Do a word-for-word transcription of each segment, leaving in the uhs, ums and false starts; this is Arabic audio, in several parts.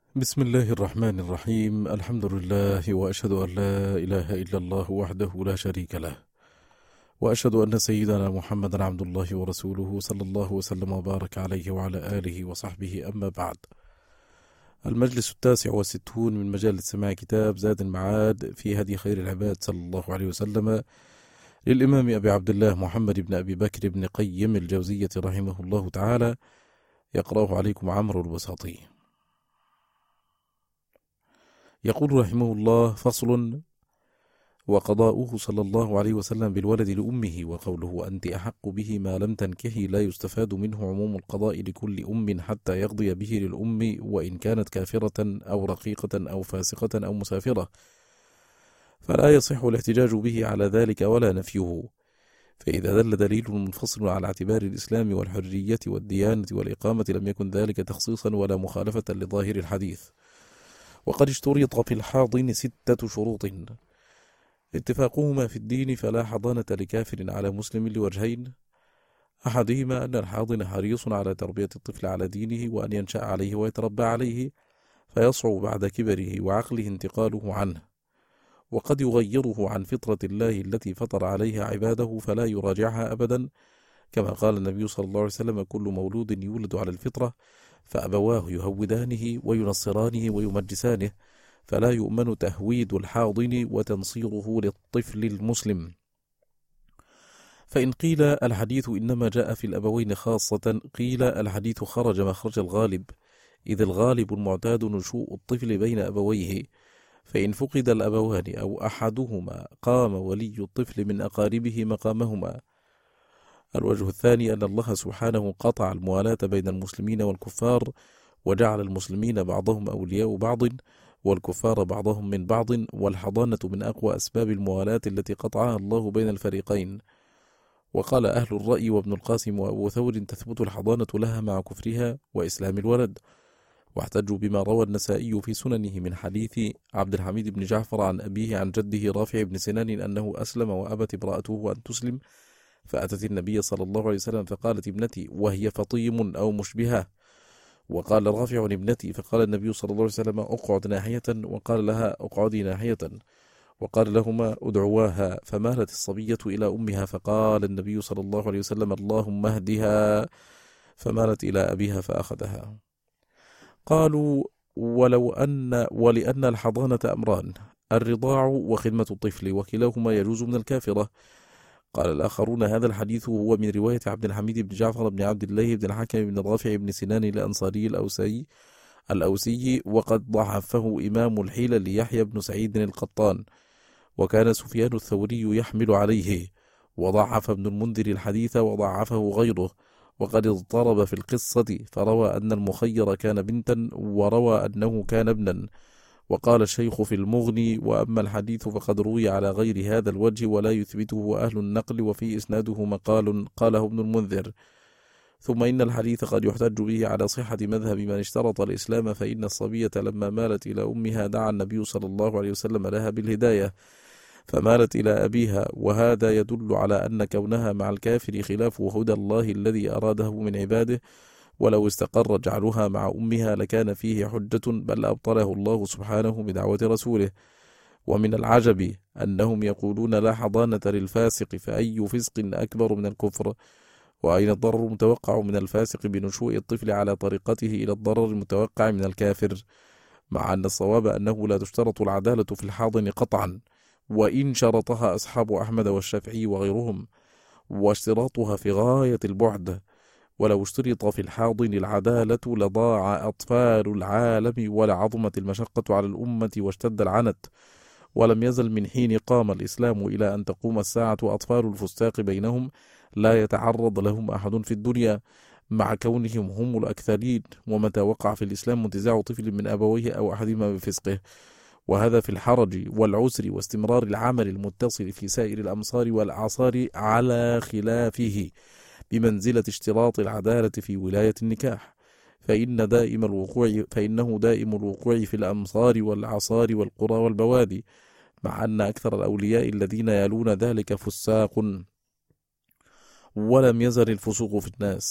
بسم الله الرحمن الرحيم. الحمد لله، وأشهد أن لا إله إلا الله وحده لا شريك له، وأشهد أن سيدنا محمدا عبد الله ورسوله صلى الله وسلم وبارك عليه وعلى آله وصحبه. أما بعد، المجلس التاسع والستون من مجال سماع كتاب زاد المعاد في هدي خير العباد صلى الله عليه وسلم للإمام أبي عبد الله محمد بن أبي بكر بن قيم الجوزية رحمه الله تعالى، يقرأه عليكم عمرو البساطي. يقول رحمه الله: فصل: وقضاؤه صلى الله عليه وسلم بالولد لأمه، وقوله أنت أحق به ما لم تنكحي، لا يستفاد منه عموم القضاء لكل أم حتى يقضي به للأم، وإن كانت كافرة أو رقيقة أو فاسقة أو مسافرة، فلا يصح الاحتجاج به على ذلك ولا نفيه، فإذا دل دليل منفصل على اعتبار الإسلام والحرية والديانة والإقامة لم يكن ذلك تخصيصا ولا مخالفة لظاهر الحديث. وقد اشترط في الحاضن ستة شروط: اتفاقهما في الدين، فلا حضانة لكافر على مسلم لوجهين: أحدهما أن الحاضن حريص على تربية الطفل على دينه وأن ينشأ عليه ويتربى عليه، فيصعب بعد كبره وعقله انتقاله عنه، وقد يغيره عن فطرة الله التي فطر عليها عباده فلا يراجعها أبدا، كما قال النبي صلى الله عليه وسلم: كل مولود يولد على الفطرة، فأبواه يهودانه وينصرانه ويمجسانه، فلا يؤمن تهويد الحاضن وتنصيره للطفل المسلم. فإن قيل الحديث إنما جاء في الأبوين خاصة، قيل الحديث خرج مخرج الغالب، إذ الغالب المعتاد نشوء الطفل بين أبويه، فإن فقد الأبوان أو أحدهما قام ولي الطفل من أقاربه مقامهما. الوجه الثاني أن الله سبحانه قطع الموالاة بين المسلمين والكفار، وجعل المسلمين بعضهم أولياء بعض والكفار بعضهم من بعض، والحضانة من أقوى أسباب الموالاة التي قطعها الله بين الفريقين. وقال أهل الرأي وابن القاسم وأبو ثور: تثبت الحضانة لها مع كفرها وإسلام الولد. واحتجوا بما روى النسائي في سننه من حديث عبد الحميد بن جعفر عن أبيه عن جده رافع بن سنان أنه أسلم وأبت امرأته أن تسلم، فأتت النبي صلى الله عليه وسلم فقالت: ابنتي، وهي فطيم أو مشبهة. وقال رافع: ابنتي، فقال النبي صلى الله عليه وسلم: اقعد ناحية، وقال لها: اقعدي ناحية، وقال لهما: ادعواها، فمالت الصبية إلى أمها، فقال النبي صلى الله عليه وسلم: اللهم اهدها، فمالت إلى أبيها فأخذها. قالوا: ولو أن ولأن الحضانة أمران: الرضاع وخدمة الطفل، وكلاهما يجوز من الكافرة. قال الآخرون: هذا الحديث هو من رواية عبد الحميد بن جعفر بن عبد الله بن الحكم بن رافع بن سنان الأنصاري الأوسي الأوسي وقد ضعفه إمام الحيلة يحيى بن سعيد القطان، وكان سفيان الثوري يحمل عليه، وضعف ابن المنذر الحديث وضعفه غيره، وقد اضطرب في القصة، فروى أن المخير كان بنتا، وروى أنه كان ابنا. وقال الشيخ في المغني: وأما الحديث فقد روي على غير هذا الوجه ولا يثبته أهل النقل، وفي إسناده مقال قاله ابن المنذر. ثم إن الحديث قد يحتج به على صحة مذهب من اشترط الإسلام، فإن الصبية لما مالت إلى أمها دعا النبي صلى الله عليه وسلم لها بالهداية، فمالت إلى أبيها، وهذا يدل على أن كونها مع الكافر خلاف هدى الله الذي أراده من عباده، ولو استقر جعلها مع أمها لكان فيه حجة، بل أبطله الله سبحانه بدعوة رسوله. ومن العجب أنهم يقولون: لا حضانة للفاسق، فأي فسق أكبر من الكفر؟ وأين الضرر المتوقع من الفاسق بنشوء الطفل على طريقته إلى الضرر المتوقع من الكافر؟ مع أن الصواب أنه لا تشترط العدالة في الحاضن قطعا، وإن شرطها أصحاب أحمد والشافعي وغيرهم، واشتراطها في غاية البعد. ولو اشترط في الحاضن العدالة لضاع أطفال العالم، ولعظمت المشقة على الأمة واشتد العنت، ولم يزل من حين قام الإسلام إلى أن تقوم الساعة أطفال الفساق بينهم لا يتعرض لهم أحد في الدنيا، مع كونهم هم الأكثرين. ومتى وقع في الإسلام انتزاع طفل من أبويه أو أحدهما بفسقه، وهذا في الحرج والعسر واستمرار العمل المتصل في سائر الأمصار والأعصار على خلافه، بمنزلة اشتراط العدالة في ولاية النكاح، فإن دائم الوقوع فإنه دائم الوقوع في الأمصار والأعصار والقرى والبوادي، مع أن أكثر الأولياء الذين يلون ذلك فساق، ولم يزل الفسوق في الناس.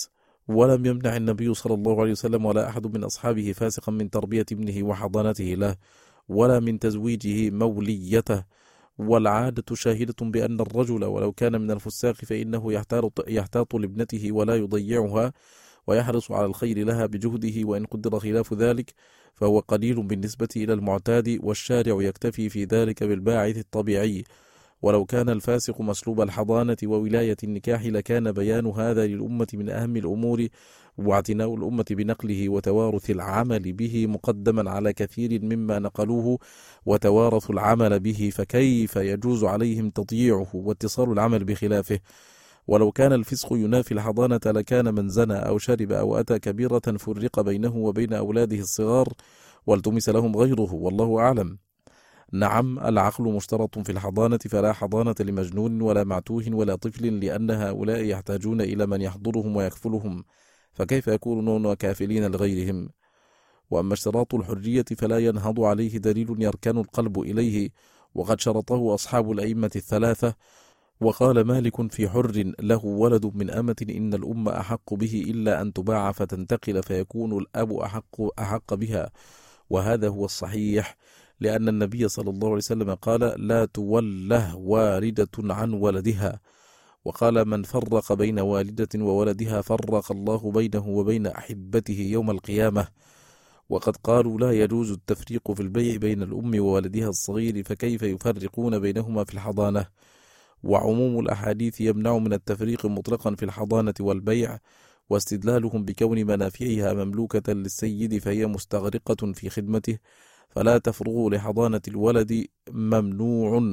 ولم يمنع النبي صلى الله عليه وسلم ولا أحد من أصحابه فاسقا من تربية ابنه وحضانته له، ولا من تزويجه موليته. والعادة شاهدة بأن الرجل ولو كان من الفساق فإنه يحتاط لابنته ولا يضيعها، ويحرص على الخير لها بجهده، وإن قدر خلاف ذلك فهو قليل بالنسبة إلى المعتاد، والشارع يكتفي في ذلك بالباعث الطبيعي. ولو كان الفاسق مسلوب الحضانة وولاية النكاح لكان بيان هذا للأمة من أهم الأمور، واعتناء الأمة بنقله وتوارث العمل به مقدما على كثير مما نقلوه وتوارثوا العمل به، فكيف يجوز عليهم تضييعه واتصال العمل بخلافه؟ ولو كان الفسق ينافي الحضانة لكان من زنى أو شرب أو أتى كبيرة فرق بينه وبين أولاده الصغار والتمس لهم غيره، والله أعلم. نعم، العقل مشترط في الحضانة، فلا حضانة لمجنون ولا معتوه ولا طفل، لأن هؤلاء يحتاجون إلى من يحضرهم ويكفلهم، فكيف يكونون كافلين لغيرهم؟ وأما اشتراط الحرية فلا ينهض عليه دليل يركن القلب إليه، وقد شرطه أصحاب الأئمة الثلاثة. وقال مالك في حر له ولد من أمة إن الأم أحق به إلا أن تباع فتنتقل فيكون الأب أحق, أحق بها، وهذا هو الصحيح، لأن النبي صلى الله عليه وسلم قال لا توله والدة عن ولدها، وقال من فرق بين والدة وولدها فرق الله بينه وبين أحبته يوم القيامة. وقد قالوا لا يجوز التفريق في البيع بين الأم وولدها الصغير، فكيف يفرقون بينهما في الحضانة؟ وعموم الأحاديث يمنع من التفريق مطلقا في الحضانة والبيع، واستدلالهم بكون منافعها مملوكة للسيد فهي مستغرقة في خدمته، فلا تفرغ لحضانة الولد ممنوع،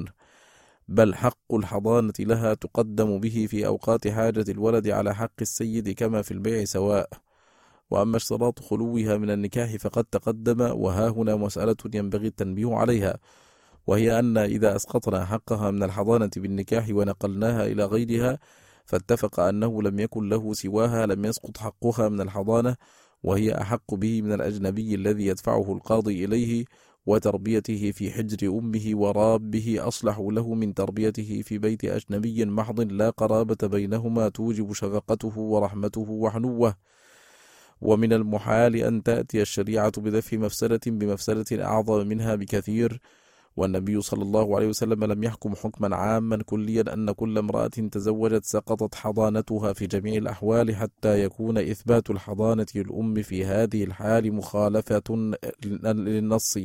بل حق الحضانة لها تقدم به في أوقات حاجة الولد على حق السيد كما في البيع سواء. وأما اشتراط خلوها من النكاح فقد تقدم، وها هنا مسألة ينبغي التنبيه عليها، وهي أن إذا أسقطنا حقها من الحضانة بالنكاح ونقلناها إلى غيرها فاتفق أنه لم يكن له سواها لم يسقط حقها من الحضانة، وهي أحق به من الأجنبي الذي يدفعه القاضي إليه، وتربيته في حجر أمه ورابه أصلح له من تربيته في بيت أجنبي محض لا قرابة بينهما توجب شفقته ورحمته وحنوه. ومن المحال أن تأتي الشريعة بدفع مفسدة بمفسدة أعظم منها بكثير، والنبي صلى الله عليه وسلم لم يحكم حكما عاما كليا أن كل امرأة تزوجت سقطت حضانتها في جميع الأحوال، حتى يكون إثبات الحضانة للأم في هذه الحال مخالفة للنص.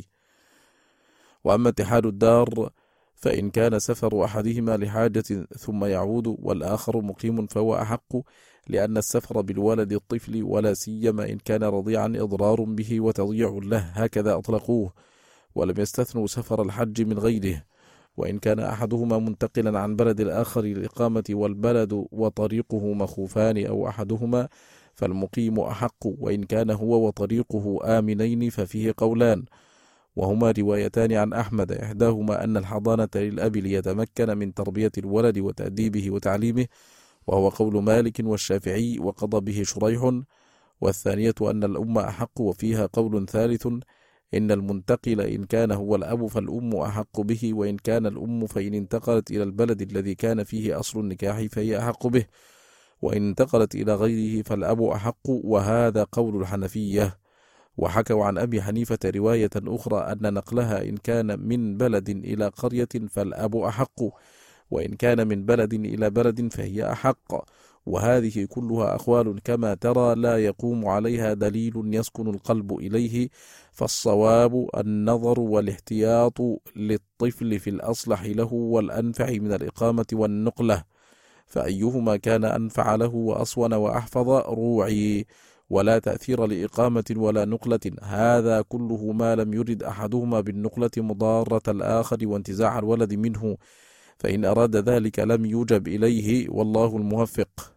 وأما اتحاد الدار فإن كان سفر أحدهما لحاجة ثم يعود والآخر مقيم فهو أحق، لأن السفر بالولد الطفل ولا سيما إن كان رضيعا إضرار به وتضييع له، هكذا أطلقوه، ولم يستثنوا سفر الحج من غيره. وإن كان أحدهما منتقلا عن بلد الآخر للإقامة والبلد وطريقه مخوفان أو أحدهما فالمقيم أحق، وإن كان هو وطريقه آمنين ففيه قولان، وهما روايتان عن أحمد، إحداهما أن الحضانة للأب ليتمكن من تربية الولد وتأديبه وتعليمه، وهو قول مالك والشافعي وقضى به شريح، والثانية أن الأم أحق، وفيها قول ثالث إن المنتقل إن كان هو الأب فالأم أحق به، وإن كان الأم فإن انتقلت إلى البلد الذي كان فيه أصل النكاح فهي أحق به، وإن انتقلت إلى غيره فالأب أحق، وهذا قول الحنفية. وحكوا عن أبي حنيفة رواية أخرى أن نقلها إن كان من بلد إلى قرية فالأب أحق، وإن كان من بلد إلى بلد فهي أحق. وهذه كلها أقوال كما ترى لا يقوم عليها دليل يسكن القلب إليه، فالصواب النظر والاحتياط للطفل في الأصلح له والأنفع من الإقامة والنقلة، فأيهما كان أنفع له وأصون وأحفظ روعي، ولا تأثير لإقامة ولا نقلة، هذا كله ما لم يرد أحدهما بالنقلة مضارة الآخر وانتزاع الولد منه، فإن أراد ذلك لم يوجب إليه، والله الموفق.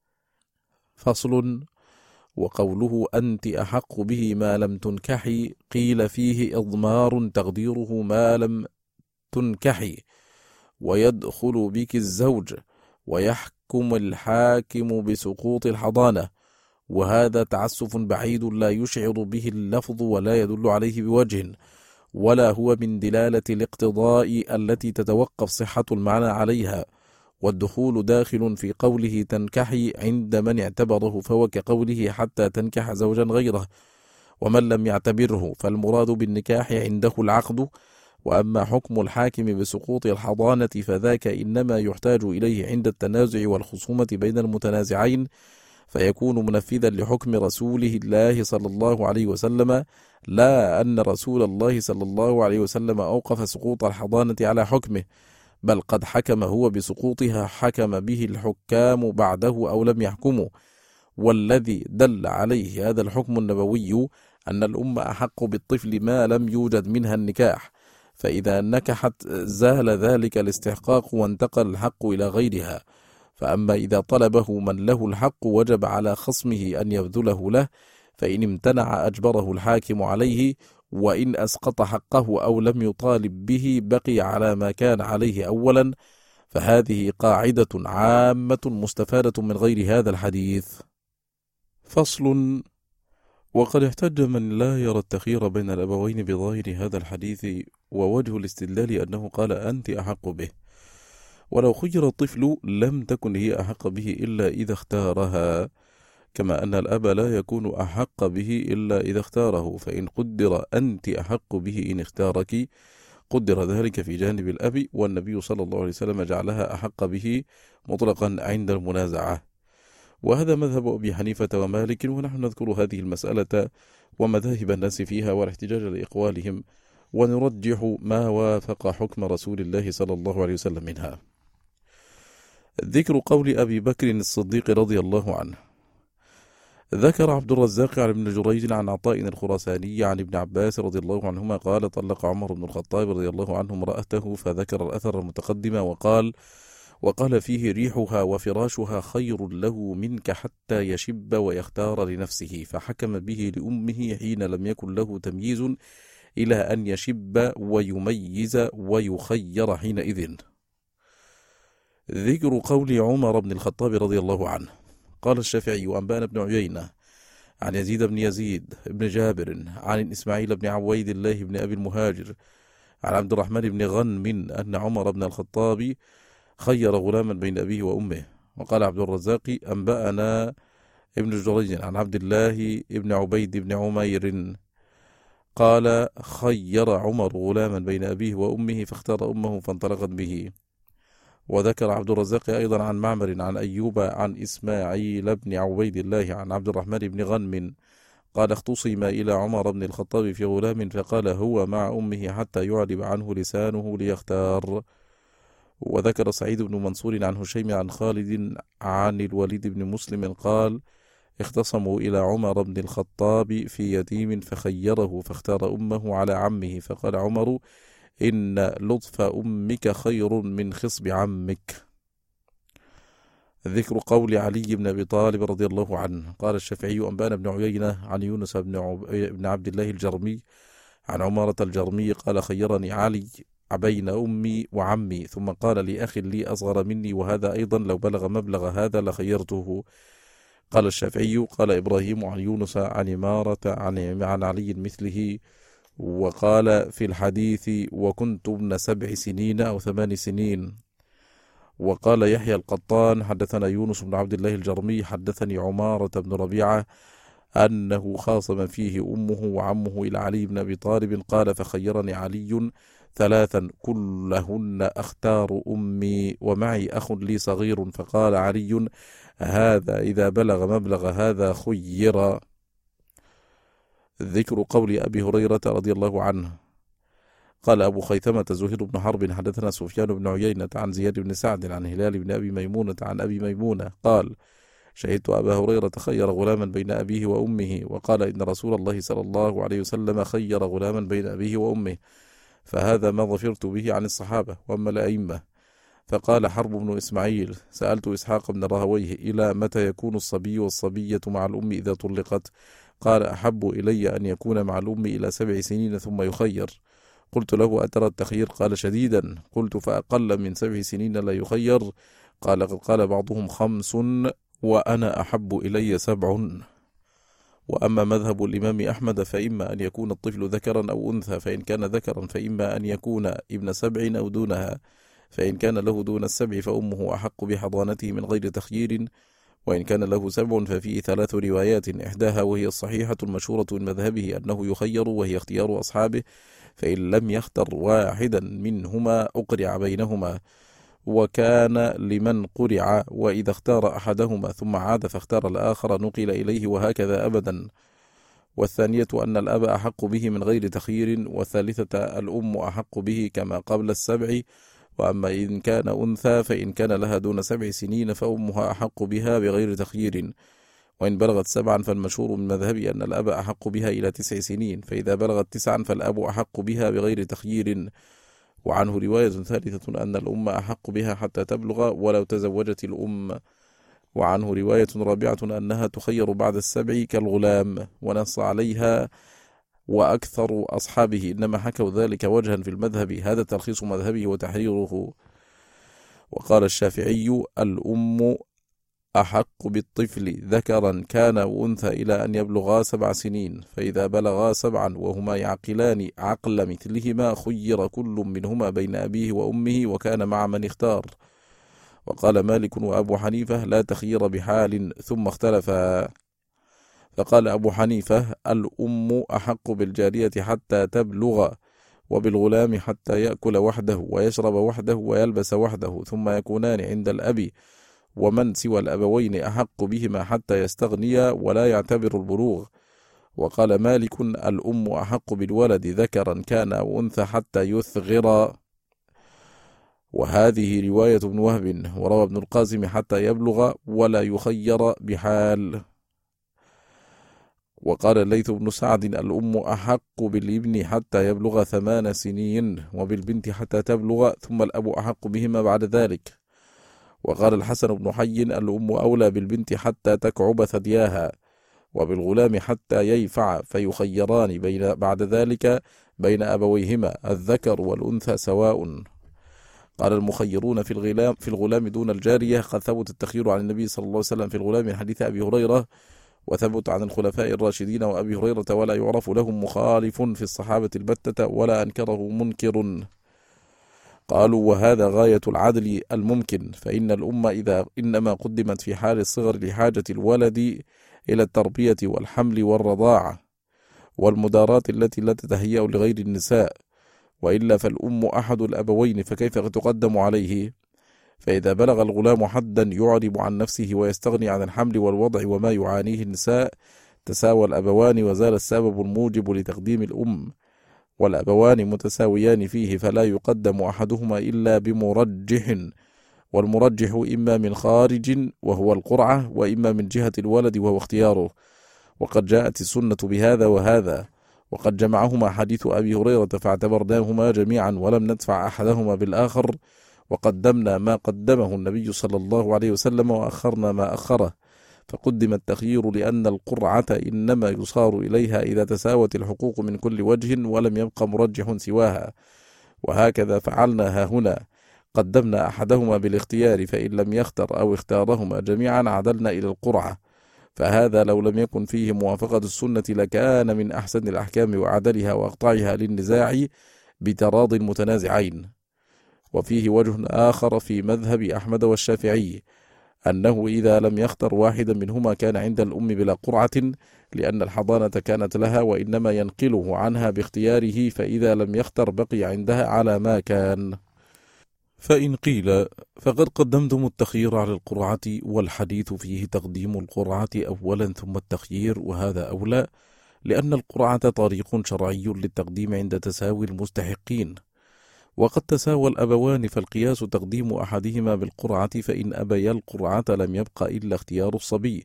فصل. وقوله أنت أحق به ما لم تنكحي قيل فيه إضمار تقديره ما لم تنكحي، ويدخل بك الزوج، ويحكم الحاكم بسقوط الحضانة، وهذا تعسف بعيد لا يشعر به اللفظ ولا يدل عليه بوجه، ولا هو من دلالة الاقتضاء التي تتوقف صحة المعنى عليها، والدخول داخل في قوله تنكحي عند من اعتبره، فهو كقوله حتى تنكح زوجا غيره. ومن لم يعتبره فالمراد بالنكاح عنده العقد. وأما حكم الحاكم بسقوط الحضانة فذاك إنما يحتاج إليه عند التنازع والخصومة بين المتنازعين، فيكون منفذا لحكم رسوله الله صلى الله عليه وسلم، لا أن رسول الله صلى الله عليه وسلم أوقف سقوط الحضانة على حكمه، بل قد حكم هو بسقوطها، حكم به الحكام بعده أو لم يحكموا. والذي دل عليه هذا الحكم النبوي أن الأم أحق بالطفل ما لم يوجد منها النكاح، فإذا نكحت زال ذلك الاستحقاق وانتقل الحق إلى غيرها. فأما إذا طلبه من له الحق وجب على خصمه أن يبذله له، فإن امتنع أجبره الحاكم عليه، وإن أسقط حقه أو لم يطالب به بقي على ما كان عليه أولا. فهذه قاعدة عامة مستفادة من غير هذا الحديث. فصل: وقد احتج من لا يرى التخيير بين الأبوين بظاهر هذا الحديث، ووجه الاستدلال أنه قال أنت أحق به، ولو خير الطفل لم تكن هي أحق به إلا إذا اختارها، كما أن الأب لا يكون أحق به إلا إذا اختاره، فإن قدر أنت أحق به إن اختارك قدر ذلك في جانب الأب، والنبي صلى الله عليه وسلم جعلها أحق به مطلقا عند المنازعة. وهذا مذهب أبي حنيفة ومالك، ونحن نذكر هذه المسألة ومذاهب الناس فيها والاحتجاج لإقوالهم، ونرجح ما وافق حكم رسول الله صلى الله عليه وسلم منها. ذكر قول أبي بكر الصديق رضي الله عنه. ذكر عبد الرزاق عن ابن جريج عن عطاء الخراساني عن ابن عباس رضي الله عنهما قال: طلق عمر بن الخطاب رضي الله عنه امرأته، فذكر الأثر المتقدم وقال: وقال فيه: ريحها وفراشها خير له منك حتى يشب ويختار لنفسه، فحكم به لأمه حين لم يكن له تمييز إلى أن يشب ويميز ويخير حينئذ. ذكر قول عمر بن الخطاب رضي الله عنه. قال الشافعي: وأنبانا بن عيينة عن يزيد بن يزيد بن جابر عن إسماعيل بن عويد الله بن أبي المهاجر عن عبد الرحمن بن غنم أن عمر بن الخطاب خير غلاما بين أبيه وأمه. وقال عبد الرزاق: أنبأنا ابن جريج عن عبد الله بن عبيد بن عمير قال: خير عمر غلاما بين أبيه وأمه فاختار أمه فانطلقت به. وذكر عبد الرزاق أيضا عن معمر عن أيوب عن إسماعيل بن عبيد الله عن عبد الرحمن بن غنم قال: اختصم إلى عمر بن الخطاب في غلام فقال: هو مع أمه حتى يعرب عنه لسانه ليختار. وذكر سعيد بن منصور عن هشيم عن خالد عن الوليد بن مسلم قال: اختصموا إلى عمر بن الخطاب في يتيم فخيره فاختار أمه على عمه، فقال عمر: إن لطف أمك خير من خصب عمك. ذكر قول علي بن أبي طالب رضي الله عنه. قال الشافعي: أنبانا بن عيينة عن يونس بن, عب... بن عبد الله الجرمي عن عمارة الجرمي قال: خيرني علي بين أمي وعمي، ثم قال لأخ لي أصغر مني وهذا أيضا لو بلغ مبلغ هذا لخيرته. قال الشافعي: قال إبراهيم عن يونس عن عمارة عن, عن علي مثله. وقال في الحديث: وكنت ابن سبع سنين أو ثمان سنين. وقال يحيى القطان: حدثنا يونس بن عبد الله الجرمي حدثني عمارة بن ربيعة أنه خاصم فيه أمه وعمه إلى علي بن أبي طالب قال: فخيرني علي ثلاثا كلهن أختار أمي ومعي أخ لي صغير، فقال علي: هذا إذا بلغ مبلغ هذا خير. ذكر قول أبي هريرة رضي الله عنه. قال أبو خيثمة زهير بن حرب حدثنا سفيان بن عيينة عن زياد بن سعد عن هلال بن أبي ميمونة عن أبي ميمونة قال: شهدت أبا هريرة خير غلاما بين أبيه وأمه، وقال: إن رسول الله صلى الله عليه وسلم خير غلاما بين أبيه وأمه، فهذا ما ظفرت به عن الصحابة. وأما الأئمة فقال حرب بن إسماعيل: سألت إسحاق بن راهويه: إلى متى يكون الصبي والصبية مع الأم إذا طلقت؟ قال: أحب إلي أن يكون مع الأم إلى سبع سنين ثم يخير. قلت له: أترى التخيير؟ قال: شديدا. قلت: فأقل من سبع سنين لا يخير؟ قال: قد قال بعضهم خمس وأنا أحب إلي سبع. وأما مذهب الإمام أحمد فإما أن يكون الطفل ذكرا أو أنثى، فإن كان ذكرا فإما أن يكون ابن سبع أو دونها، فإن كان له دون السبع فأمه أحق بحضانته من غير تخيير، وإن كان له سبع ففيه ثلاث روايات، إحداها وهي الصحيحة المشهورة من مذهبه أنه يخير وهي اختيار أصحابه، فإن لم يختر واحدا منهما أقرع بينهما، وكان لمن قرع وإذا اختار أحدهما ثم عاد فاختار الآخر نقل إليه، وهكذا أبدا. والثانية أن الأب أحق به من غير تخيير، والثالثة الأم أحق به كما قبل السبع. وأما إن كان أنثى فإن كان لها دون سبع سنين فأمها أحق بها بغير تخيير، وإن بلغت سبعا فالمشهور من مذهبي أن الأب أحق بها إلى تسع سنين، فإذا بلغت تسعا فالأب أحق بها بغير تخيير. وعنه رواية ثالثة أن الأم أحق بها حتى تبلغ ولو تزوجت الأم. وعنه رواية رابعة أنها تخير بعد السبع كالغلام، ونص عليها وأكثر أصحابه إنما حكوا ذلك وجها في المذهب، هذا تلخيص مذهبه وتحريره. وقال الشافعي: الأم أحق بالطفل ذكرا كان وأنثى إلى أن يبلغا سبع سنين، فإذا بلغا سبعا وهما يعقلان عقل مثلهما خير كل منهما بين أبيه وأمه وكان مع من اختار. وقال مالك وأبو حنيفة: لا تخير بحال، ثم اختلفا، فقال أبو حنيفة: الأم أحق بالجارية حتى تبلغ، وبالغلام حتى يأكل وحده ويشرب وحده ويلبس وحده، ثم يكونان عند الأب، ومن سوى الأبوين أحق بهما حتى يستغنيا ولا يعتبر البلوغ. وقال مالك: الأم أحق بالولد ذكرا كان أو أنثى حتى يثغر، وهذه رواية ابن وهب. وروى ابن القاسم: حتى يبلغ ولا يخير بحال. وقال الليث بن سعد: الأم أحق بالابن حتى يبلغ ثمان سنين، وبالبنت حتى تبلغ، ثم الأب أحق بهما بعد ذلك. وقال الحسن بن حي: الأم أولى بالبنت حتى تكعب ثدياها، وبالغلام حتى ييفع، فيخيران بين بعد ذلك بين أبويهما الذكر والأنثى سواء. قال المخيرون في الغلام في الغلام دون الجارية: قد ثبت التخيير عن النبي صلى الله عليه وسلم في الغلام من حديث أبي هريرة، وثبت عن الخلفاء الراشدين وأبي هريرة، ولا يعرف لهم مخالف في الصحابة البتة ولا أنكره منكر. قالوا: وهذا غاية العدل الممكن، فإن الأمة إذا إنما قدمت في حال الصغر لحاجة الولد إلى التربية والحمل والرضاعة والمداراة التي لا تتهيأ لغير النساء، وإلا فالأم أحد الأبوين فكيف تقدم عليه؟ فإذا بلغ الغلام حدا يعرب عن نفسه ويستغني عن الحمل والوضع وما يعانيه النساء، تساوى الأبوان وزال السبب الموجب لتقديم الأم، والأبوان متساويان فيه، فلا يقدم أحدهما إلا بمرجح، والمرجح إما من خارج وهو القرعة، وإما من جهة الولد وهو اختياره. وقد جاءت السنة بهذا وهذا، وقد جمعهما حديث أبي هريرة فاعتبرناهما جميعا ولم ندفع أحدهما بالآخر، وقدمنا ما قدمه النبي صلى الله عليه وسلم وأخرنا ما أخره، فقدم التخيير لأن القرعة إنما يصار إليها إذا تساوت الحقوق من كل وجه ولم يبق مرجح سواها، وهكذا فعلنا هنا، قدمنا أحدهما بالاختيار، فإن لم يختر أو اختارهما جميعا عدلنا إلى القرعة، فهذا لو لم يكن فيه موافقة السنة لكان من أحسن الأحكام وأعدلها وأقطعها للنزاع بتراضي المتنازعين. وفيه وجه آخر في مذهب أحمد والشافعي، أنه إذا لم يختر واحدا منهما كان عند الأم بلا قرعة، لأن الحضانة كانت لها، وإنما ينقله عنها باختياره، فإذا لم يختر بقي عندها على ما كان. فإن قيل: فقد قدمتم التخيير على القرعة، والحديث فيه تقديم القرعة أولا ثم التخيير، وهذا أولى، لأن القرعة طريق شرعي للتقديم عند تساوي المستحقين، وقد تساوى الأبوان، فالقياس تقديم أحدهما بالقرعة، فإن أبيا القرعة لم يبق إلا اختيار الصبي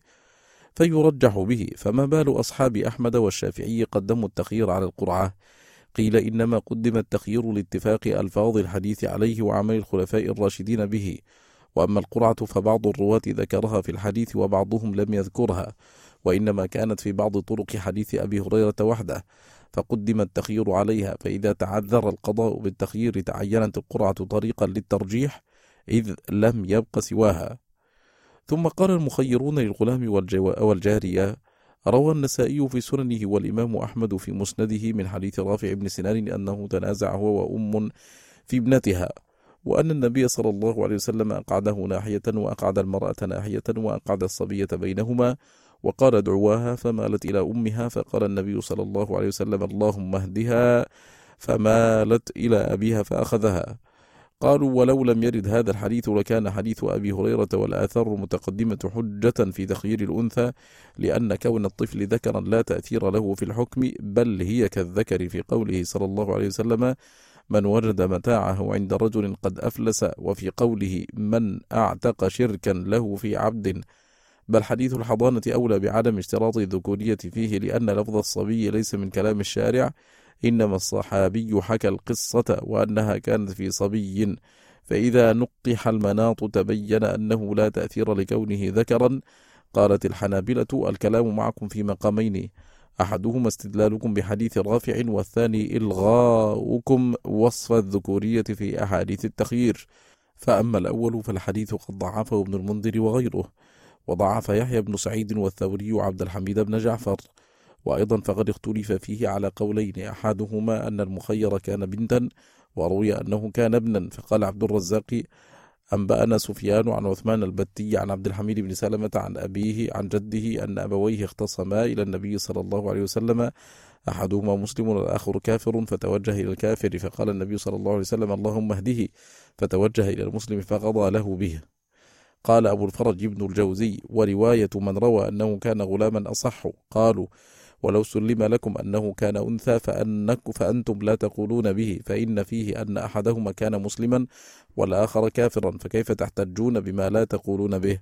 فيرجح به. فما بال أصحاب أحمد والشافعي قدموا التخيير على القرعة؟ قيل: إنما قدم التخيير لاتفاق ألفاظ الحديث عليه وعمل الخلفاء الراشدين به، وأما القرعة فبعض الرواة ذكرها في الحديث وبعضهم لم يذكرها، وإنما كانت في بعض طرق حديث أبي هريرة وحده، فقدم التخيير عليها، فإذا تعذر القضاء بالتخيير تعينت القرعة طريقا للترجيح، إذ لم يبق سواها. ثم قال المخيرون للغلام والجارية: روى النسائي في سننه والإمام أحمد في مسنده من حديث رافع بن سنان أنه تنازع هو وأم في ابنتها، وأن النبي صلى الله عليه وسلم أقعده ناحية وأقعد المرأة ناحية وأقعد الصبية بينهما وقال ادعواها، فمالت إلى أمها، فقال النبي صلى الله عليه وسلم اللهم اهدها، فمالت إلى أبيها فأخذها. قالوا ولو لم يرد هذا الحديث لكان حديث أبي هريرة والآثار المتقدمة حجة في تخيير الأنثى، لأن كون الطفل ذكرا لا تأثير له في الحكم، بل هي كالذكر في قوله صلى الله عليه وسلم من وجد متاعه عند رجل قد أفلس، وفي قوله من أعتق شركا له في عبد. بل حديث الحضانة أولى بعدم اشتراط الذكورية فيه، لأن لفظ الصبي ليس من كلام الشارع، إنما الصحابي حكى القصة وأنها كانت في صبي، فإذا نقح المناط تبين أنه لا تأثير لكونه ذكرا. قالت الحنابلة الكلام معكم في مقامين، أحدهما استدلالكم بحديث رافع، والثاني إلغاؤكم وصف الذكورية في أحاديث التخيير. فأما الأول فالحديث قد ضعفه ابن المنذر وغيره، وضعف يحيى بن سعيد والثوري وعبد الحميد بن جعفر. وأيضا فقد اختلف فيه على قولين، أحدهما أن المخير كان بنتا، وروي أنه كان ابنا. فقال عبد الرزاق أنبأنا سفيان عن عثمان البتي عن عبد الحميد بن سلمة عن أبيه عن جده أن أبويه اختصما إلى النبي صلى الله عليه وسلم، أحدهما مسلم والآخر كافر، فتوجه إلى الكافر فقال النبي صلى الله عليه وسلم اللهم اهده، فتوجه إلى المسلم فقضى له به. قال أبو الفرج ابن الجوزي ورواية من روى أنه كان غلاما أصح. قالوا ولو سلم لكم أنه كان أنثى فأنك فأنتم لا تقولون به، فإن فيه أن أحدهما كان مسلما والآخر كافرا، فكيف تحتجون بما لا تقولون به؟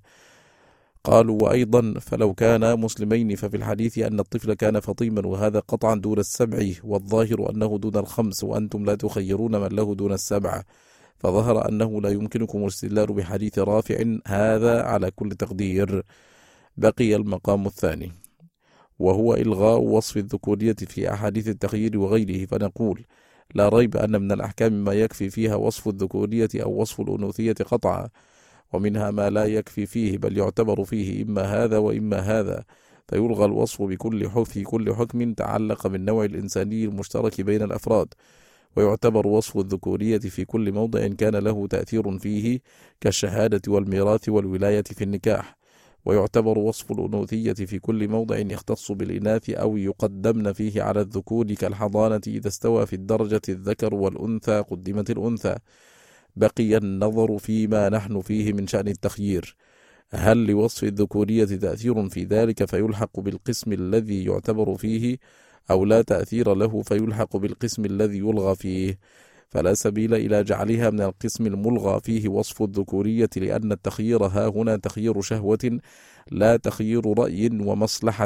قالوا وأيضا فلو كان مسلمين ففي الحديث أن الطفل كان فطيما، وهذا قطعا دون السبع، والظاهر أنه دون الخمس، وأنتم لا تخيرون من له دون السبع، فظهر أنه لا يمكنكم الاستدلال بحديث رافع هذا على كل تقدير. بقي المقام الثاني، وهو إلغاء وصف الذكورية في أحاديث التخيير وغيره. فنقول لا ريب أن من الأحكام ما يكفي فيها وصف الذكورية أو وصف الأنوثية قطعا، ومنها ما لا يكفي فيه بل يعتبر فيه إما هذا وإما هذا، فيلغى الوصف بكل في كل حكم تعلق بالنوع الإنساني المشترك بين الأفراد، ويعتبر وصف الذكورية في كل موضع كان له تأثير فيه كالشهادة والميراث والولاية في النكاح، ويعتبر وصف الأنوثية في كل موضع يختص بالإناث أو يقدمن فيه على الذكور كالحضانة إذا استوى في الدرجة الذكر والأنثى قدمت الأنثى. بقي النظر فيما نحن فيه من شأن التخيير، هل لوصف الذكورية تأثير في ذلك فيلحق بالقسم الذي يعتبر فيه، أو لا تأثير له فيلحق بالقسم الذي يلغى فيه؟ فلا سبيل إلى جعلها من القسم الملغى فيه وصف الذكورية، لأن التخيير ها هنا تخيير شهوة لا تخيير رأي ومصلحة،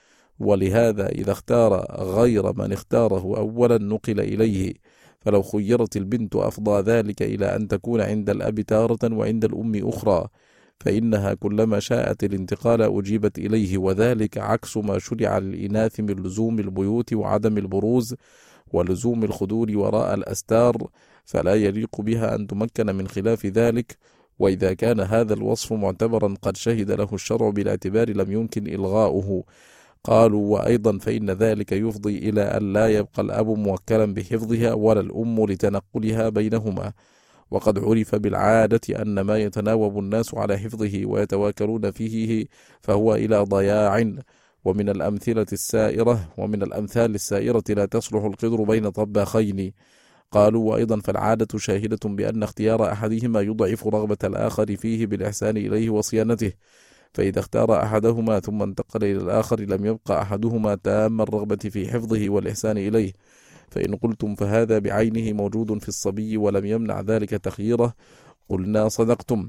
ولهذا إذا اختار غير من اختاره أولا نقل إليه، فلو خيرت البنت أفضى ذلك إلى أن تكون عند الأب تارة وعند الأم أخرى، فإنها كلما شاءت الانتقال أجيبت إليه، وذلك عكس ما شرع للإناث من لزوم البيوت وعدم البروز ولزوم الخدور وراء الأستار، فلا يليق بها أن تمكن من خلاف ذلك. وإذا كان هذا الوصف معتبرا قد شهد له الشرع بالاعتبار لم يمكن إلغاؤه. قالوا وأيضا فإن ذلك يفضي إلى أن لا يبقى الأب موكلا بحفظها ولا الأم لتنقلها بينهما، وقد عرف بالعادة أن ما يتناوب الناس على حفظه ويتواكلون فيه فهو إلى ضياع. ومن الأمثلة السائرة ومن الأمثال السائرة لا تصلح القدر بين طباخين. قالوا وأيضا فالعادة شاهدة بأن اختيار أحدهما يضعف رغبة الآخر فيه بالإحسان إليه وصيانته، فإذا اختار أحدهما ثم انتقل إلى الآخر لم يبقى أحدهما تام الرغبة في حفظه والإحسان إليه. فإن قلتم فهذا بعينه موجود في الصبي ولم يمنع ذلك تخييره، قلنا صدقتم،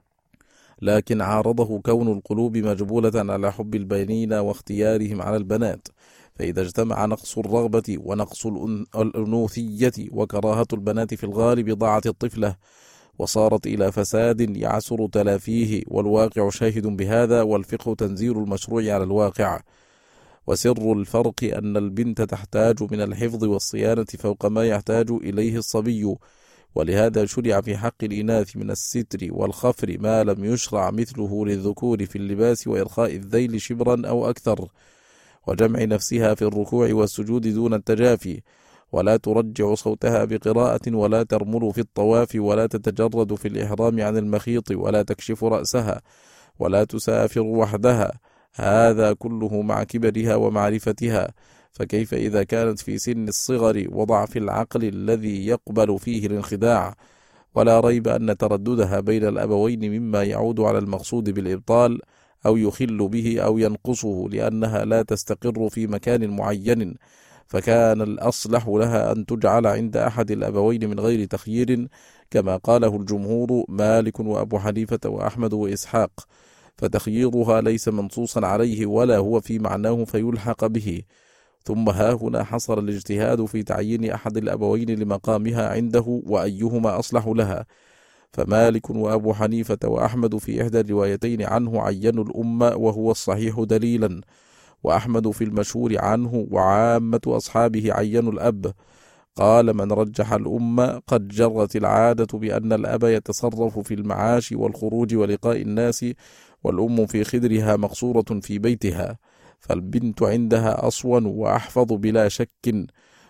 لكن عارضه كون القلوب مجبولة على حب البنين واختيارهم على البنات، فإذا اجتمع نقص الرغبة ونقص الأنوثية وكراهة البنات في الغالب ضاعت الطفلة وصارت إلى فساد يعسر تلافيه، والواقع شاهد بهذا، والفقه تنزيل المشروع على الواقع. وسر الفرق أن البنت تحتاج من الحفظ والصيانة فوق ما يحتاج إليه الصبي، ولهذا شرع في حق الإناث من الستر والخفر ما لم يشرع مثله للذكور في اللباس وإرخاء الذيل شبرا أو أكثر، وجمع نفسها في الركوع والسجود دون التجافي، ولا ترجع صوتها بقراءة، ولا ترمل في الطواف، ولا تتجرد في الإحرام عن المخيط، ولا تكشف رأسها، ولا تسافر وحدها، هذا كله مع كبرها ومعرفتها. فكيف إذا كانت في سن الصغر وضعف العقل الذي يقبل فيه الانخداع؟ ولا ريب أن ترددها بين الأبوين مما يعود على المقصود بالإبطال، أو يخل به أو ينقصه، لأنها لا تستقر في مكان معين، فكان الأصلح لها أن تجعل عند أحد الأبوين من غير تخيير، كما قاله الجمهور مالك وأبو حنيفة وأحمد وإسحاق، فتخييرها ليس منصوصا عليه ولا هو في معناه فيلحق به. ثم ها هنا حصل الاجتهاد في تعيين أحد الأبوين لمقامها عنده وأيهما أصلح لها، فمالك وأبو حنيفة وأحمد في إحدى الروايتين عنه عينوا الأم وهو الصحيح دليلا، وأحمد في المشهور عنه وعامة أصحابه عينوا الأب. قال من رجح الأم قد جرت العادة بأن الأب يتصرف في المعاش والخروج ولقاء الناس، والأم في خدرها مقصورة في بيتها، فالبنت عندها أصون وأحفظ بلا شك،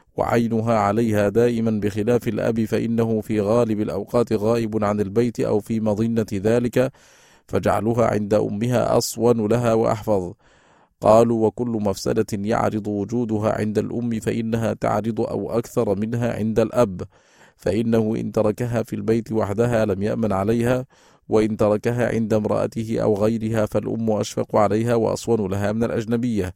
وعينها عليها دائما، بخلاف الأب فإنه في غالب الأوقات غائب عن البيت أو في مظنة ذلك، فجعلها عند أمها أصون لها وأحفظ. قالوا وكل مفسدة يعرض وجودها عند الأم فإنها تعرض أو أكثر منها عند الأب، فإنه إن تركها في البيت وحدها لم يأمن عليها، وإن تركها عند امرأته أو غيرها فالأم أشفق عليها وأصون لها من الأجنبية.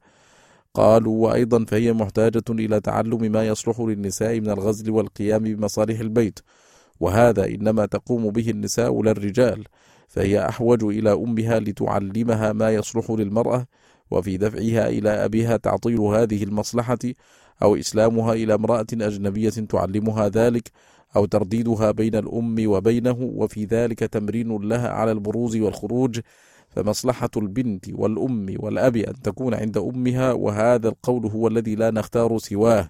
قالوا وأيضا فهي محتاجة إلى تعلم ما يصلح للنساء من الغزل والقيام بمصالح البيت، وهذا إنما تقوم به النساء لا الرجال، فهي أحوج إلى أمها لتعلمها ما يصلح للمرأة، وفي دفعها إلى أبيها تعطيل هذه المصلحة، أو إسلامها إلى امرأة أجنبية تعلمها ذلك، أو ترديدها بين الأم وبينه، وفي ذلك تمرين لها على البروز والخروج. فمصلحة البنت والأم والأب أن تكون عند أمها، وهذا القول هو الذي لا نختار سواه.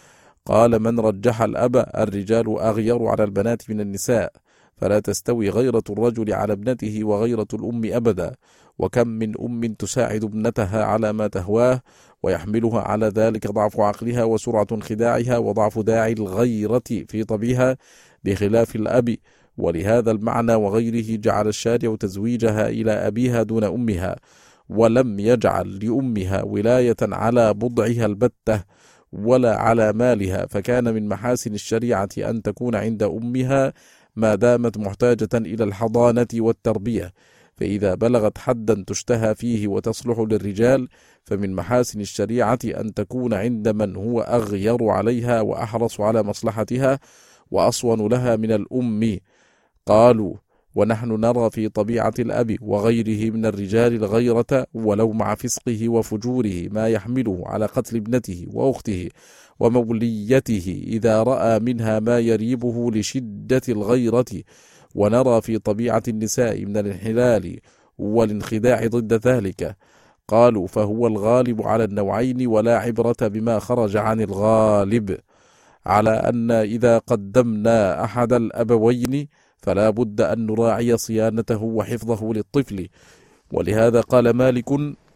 قال من رجح الأب الرجال أغير على البنات من النساء، فلا تستوي غيرة الرجل على ابنته وغيرة الأم أبدا، وكم من أم تساعد ابنتها على ما تهواه، ويحملها على ذلك ضعف عقلها وسرعة انخداعها وضعف داعي الغيرة في طبعها، بخلاف الأب. ولهذا المعنى وغيره جعل الشارع تزويجها إلى أبيها دون أمها، ولم يجعل لأمها ولاية على بضعها البتة ولا على مالها، فكان من محاسن الشريعة أن تكون عند أمها ما دامت محتاجة إلى الحضانة والتربية، فإذا بلغت حدا تشتهى فيه وتصلح للرجال، فمن محاسن الشريعة أن تكون عند من هو أغير عليها وأحرص على مصلحتها وأصون لها من الأم. قالوا ونحن نرى في طبيعة الأب وغيره من الرجال الغيرة ولو مع فسقه وفجوره ما يحمله على قتل ابنته وأخته وموليته إذا رأى منها ما يريبه لشدة الغيرة، ونرى في طبيعة النساء من الانحلال والانخداع ضد ذلك. قالوا فهو الغالب على النوعين، ولا عبرة بما خرج عن الغالب، على أن إذا قدمنا أحد الأبوين فلا بد أن نراعي صيانته وحفظه للطفل. ولهذا قال مالك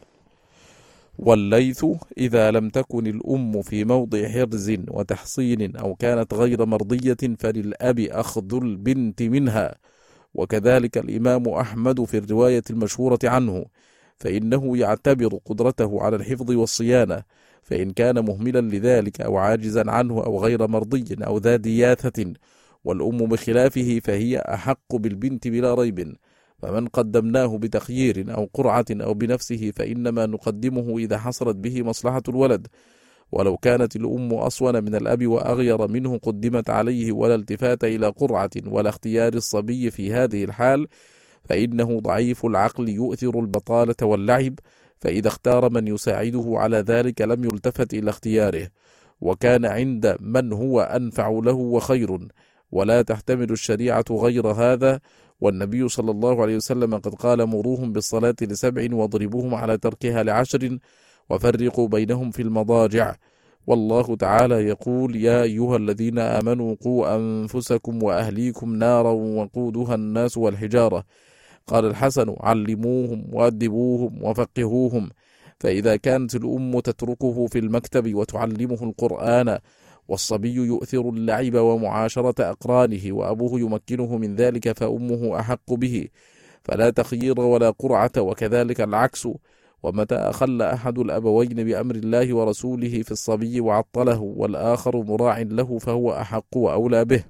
والليث إذا لم تكن الأم في موضع حرز وتحصين أو كانت غير مرضية فللأب أخذ البنت منها. وكذلك الإمام أحمد في الرواية المشهورة عنه، فإنه يعتبر قدرته على الحفظ والصيانة، فإن كان مهملا لذلك أو عاجزا عنه أو غير مرضي أو ذا دياثة، والأم بخلافه فهي أحق بالبنت بلا ريب. فمن قدمناه بتخيير أو قرعة أو بنفسه فإنما نقدمه إذا حصلت به مصلحة الولد، ولو كانت الأم أصون من الأب وأغير منه قدمت عليه، ولا التفات إلى قرعة ولا اختيار الصبي في هذه الحال، فإنه ضعيف العقل يؤثر البطالة واللعب، فإذا اختار من يساعده على ذلك لم يلتفت إلى اختياره، وكان عند من هو أنفع له وخير، ولا تحتمل الشريعة غير هذا. والنبي صلى الله عليه وسلم قد قال مروهم بالصلاة لسبع واضربوهم على تركها لعشر وفرقوا بينهم في المضاجع. والله تعالى يقول يا أيها الذين آمنوا قوا أنفسكم وأهليكم نارا وقودها الناس والحجارة. قال الحسن علموهم وأدبوهم وفقهوهم. فإذا كانت الأم تتركه في المكتب وتعلمه القرآن والصبي يؤثر اللعب ومعاشرة أقرانه وأبوه يمكنه من ذلك فأمه أحق به، فلا تخيير ولا قرعة، وكذلك العكس. ومتى أخل أحد الأبوين بأمر الله ورسوله في الصبي وعطله والآخر مراع له فهو أحق وأولى به.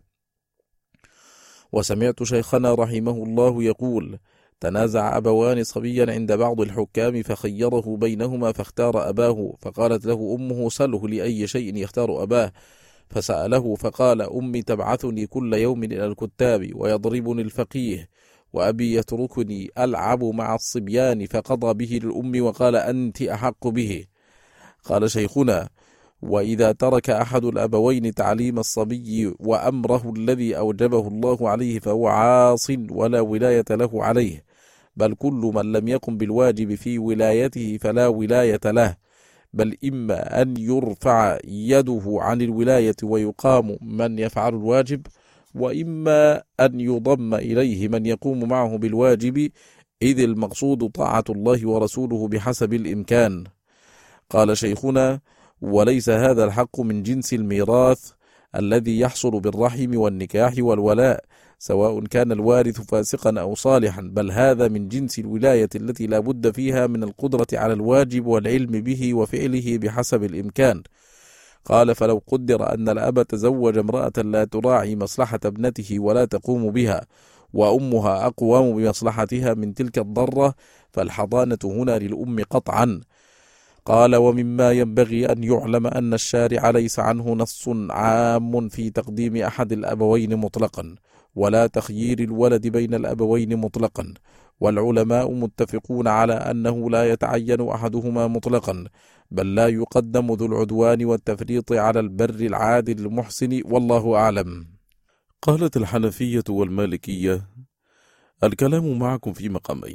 وسمعت شيخنا رحمه الله يقول: تنازع أبوان صبيا عند بعض الحكام فخيره بينهما فاختار أباه، فقالت له أمه: سله لأي شيء يختار أباه، فسأله فقال: أمي تبعثني كل يوم إلى الكتاب ويضربني الفقيه، وأبي يتركني ألعب مع الصبيان، فقضى به للأم وقال: أنت أحق به. قال شيخنا: وإذا ترك أحد الأبوين تعليم الصبي وأمره الذي أوجبه الله عليه فهو عاص ولا ولاية له عليه، بل كل من لم يقم بالواجب في ولايته فلا ولاية له، بل إما أن يرفع يده عن الولاية ويقام من يفعل الواجب، وإما أن يضم إليه من يقوم معه بالواجب، إذ المقصود طاعة الله ورسوله بحسب الإمكان. قال شيخنا: وليس هذا الحق من جنس الميراث الذي يحصل بالرحم والنكاح والولاء، سواء كان الوارث فاسقا أو صالحا، بل هذا من جنس الولاية التي لا بد فيها من القدرة على الواجب والعلم به وفعله بحسب الإمكان. قال: فلو قدر أن الأب تزوج امرأة لا تراعي مصلحة ابنته ولا تقوم بها، وأمها أقوم بمصلحتها من تلك الضرة، فالحضانة هنا للأم قطعا. قال: ومما ينبغي أن يعلم أن الشارع ليس عنه نص عام في تقديم أحد الأبوين مطلقا، ولا تخيير الولد بين الأبوين مطلقا، والعلماء متفقون على أنه لا يتعين أحدهما مطلقا، بل لا يقدم ذو العدوان والتفريط على البر العادل المحسن، والله أعلم. قالت الحنفية والمالكية: الكلام معكم في مقامين،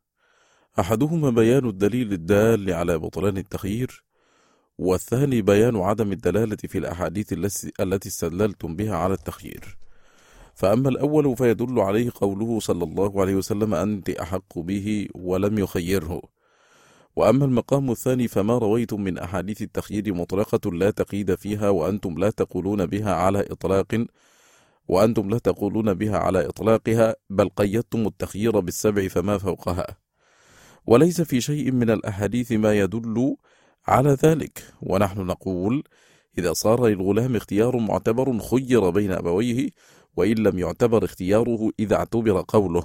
أحدهما بيان الدليل الدال على بطلان التخيير، والثاني بيان عدم الدلالة في الأحاديث التي استدللتم بها على التخيير. فأما الأول فيدل عليه قوله صلى الله عليه وسلم: أنت أحق به، ولم يخيره. وأما المقام الثاني فما رويتم من أحاديث التخيير مطلقة لا تقييد فيها، وأنتم لا تقولون بها على إطلاق وأنتم لا تقولون بها على إطلاقها، بل قيدتم التخيير بالسبع فما فوقها. وليس في شيء من الأحاديث ما يدل على ذلك، ونحن نقول: إذا صار للغلام اختيار معتبر خير بين أبويه، وإن لم يعتبر اختياره إذا اعتبر قوله،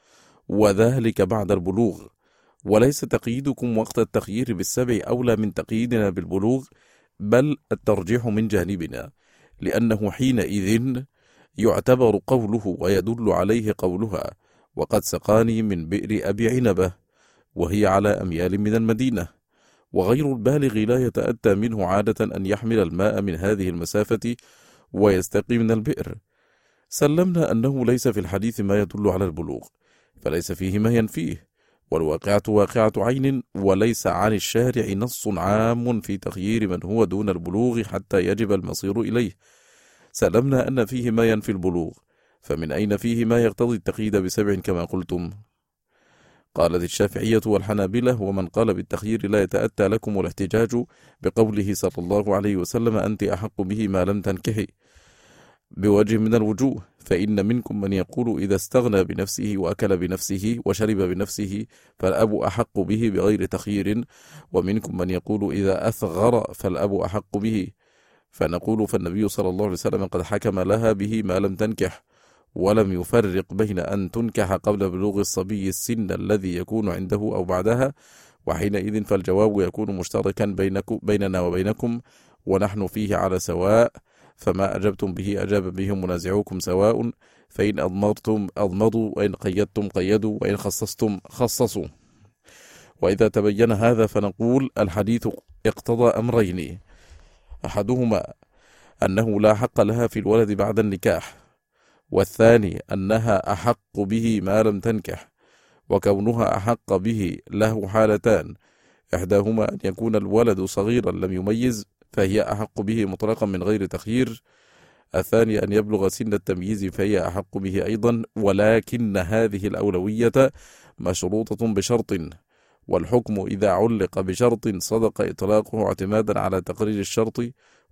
وذلك بعد البلوغ. وليس تقييدكم وقت التخيير بالسبع أولى من تقييدنا بالبلوغ، بل الترجيح من جانبنا، لأنه حينئذ يعتبر قوله ويدل عليه قولها: وقد سقاني من بئر أبي عنبة، وهي على أميال من المدينة، وغير البالغ لا يتأتى منه عادة أن يحمل الماء من هذه المسافة ويستقي من البئر. سلمنا أنه ليس في الحديث ما يدل على البلوغ، فليس فيه ما ينفيه، والواقعة واقعة عين، وليس عن الشارع نص عام في تخيير من هو دون البلوغ حتى يجب المصير إليه. سلمنا أن فيه ما ينفي البلوغ، فمن أين فيه ما يقتضي التقييد بسبع كما قلتم؟ قالت الشافعية والحنابلة: ومن قال بالتخيير لا يتأتى لكم الاحتجاج بقوله صلى الله عليه وسلم: أنت أحق به ما لم تنكحي، بوجه من الوجوه، فإن منكم من يقول إذا استغنى بنفسه وأكل بنفسه وشرب بنفسه فالأب أحق به بغير تخيير، ومنكم من يقول إذا أثغر فالأب أحق به، فنقول: فالنبي صلى الله عليه وسلم قد حكم لها به ما لم تنكح، ولم يفرق بين أن تنكح قبل بلوغ الصبي السن الذي يكون عنده أو بعدها، وحينئذ فالجواب يكون مشتركا بينكم بيننا وبينكم، ونحن فيه على سواء، فما أجبتم به أجاب به منازعوكم سواء، فإن أضمرتم أضمضوا، وإن قيدتم قيدوا، وإن خصصتم خصصوا. وإذا تبين هذا فنقول: الحديث اقتضى أمرين، أحدهما أنه لا حق لها في الولد بعد النكاح، والثاني أنها أحق به ما لم تنكح، وكونها أحق به له حالتان: إحداهما أن يكون الولد صغيرا لم يميز فهي أحق به مطلقا من غير تخيير، الثاني أن يبلغ سن التمييز فهي أحق به أيضا، ولكن هذه الأولوية مشروطة بشرط، والحكم إذا علق بشرط صدق إطلاقه اعتمادا على تقرير الشرط،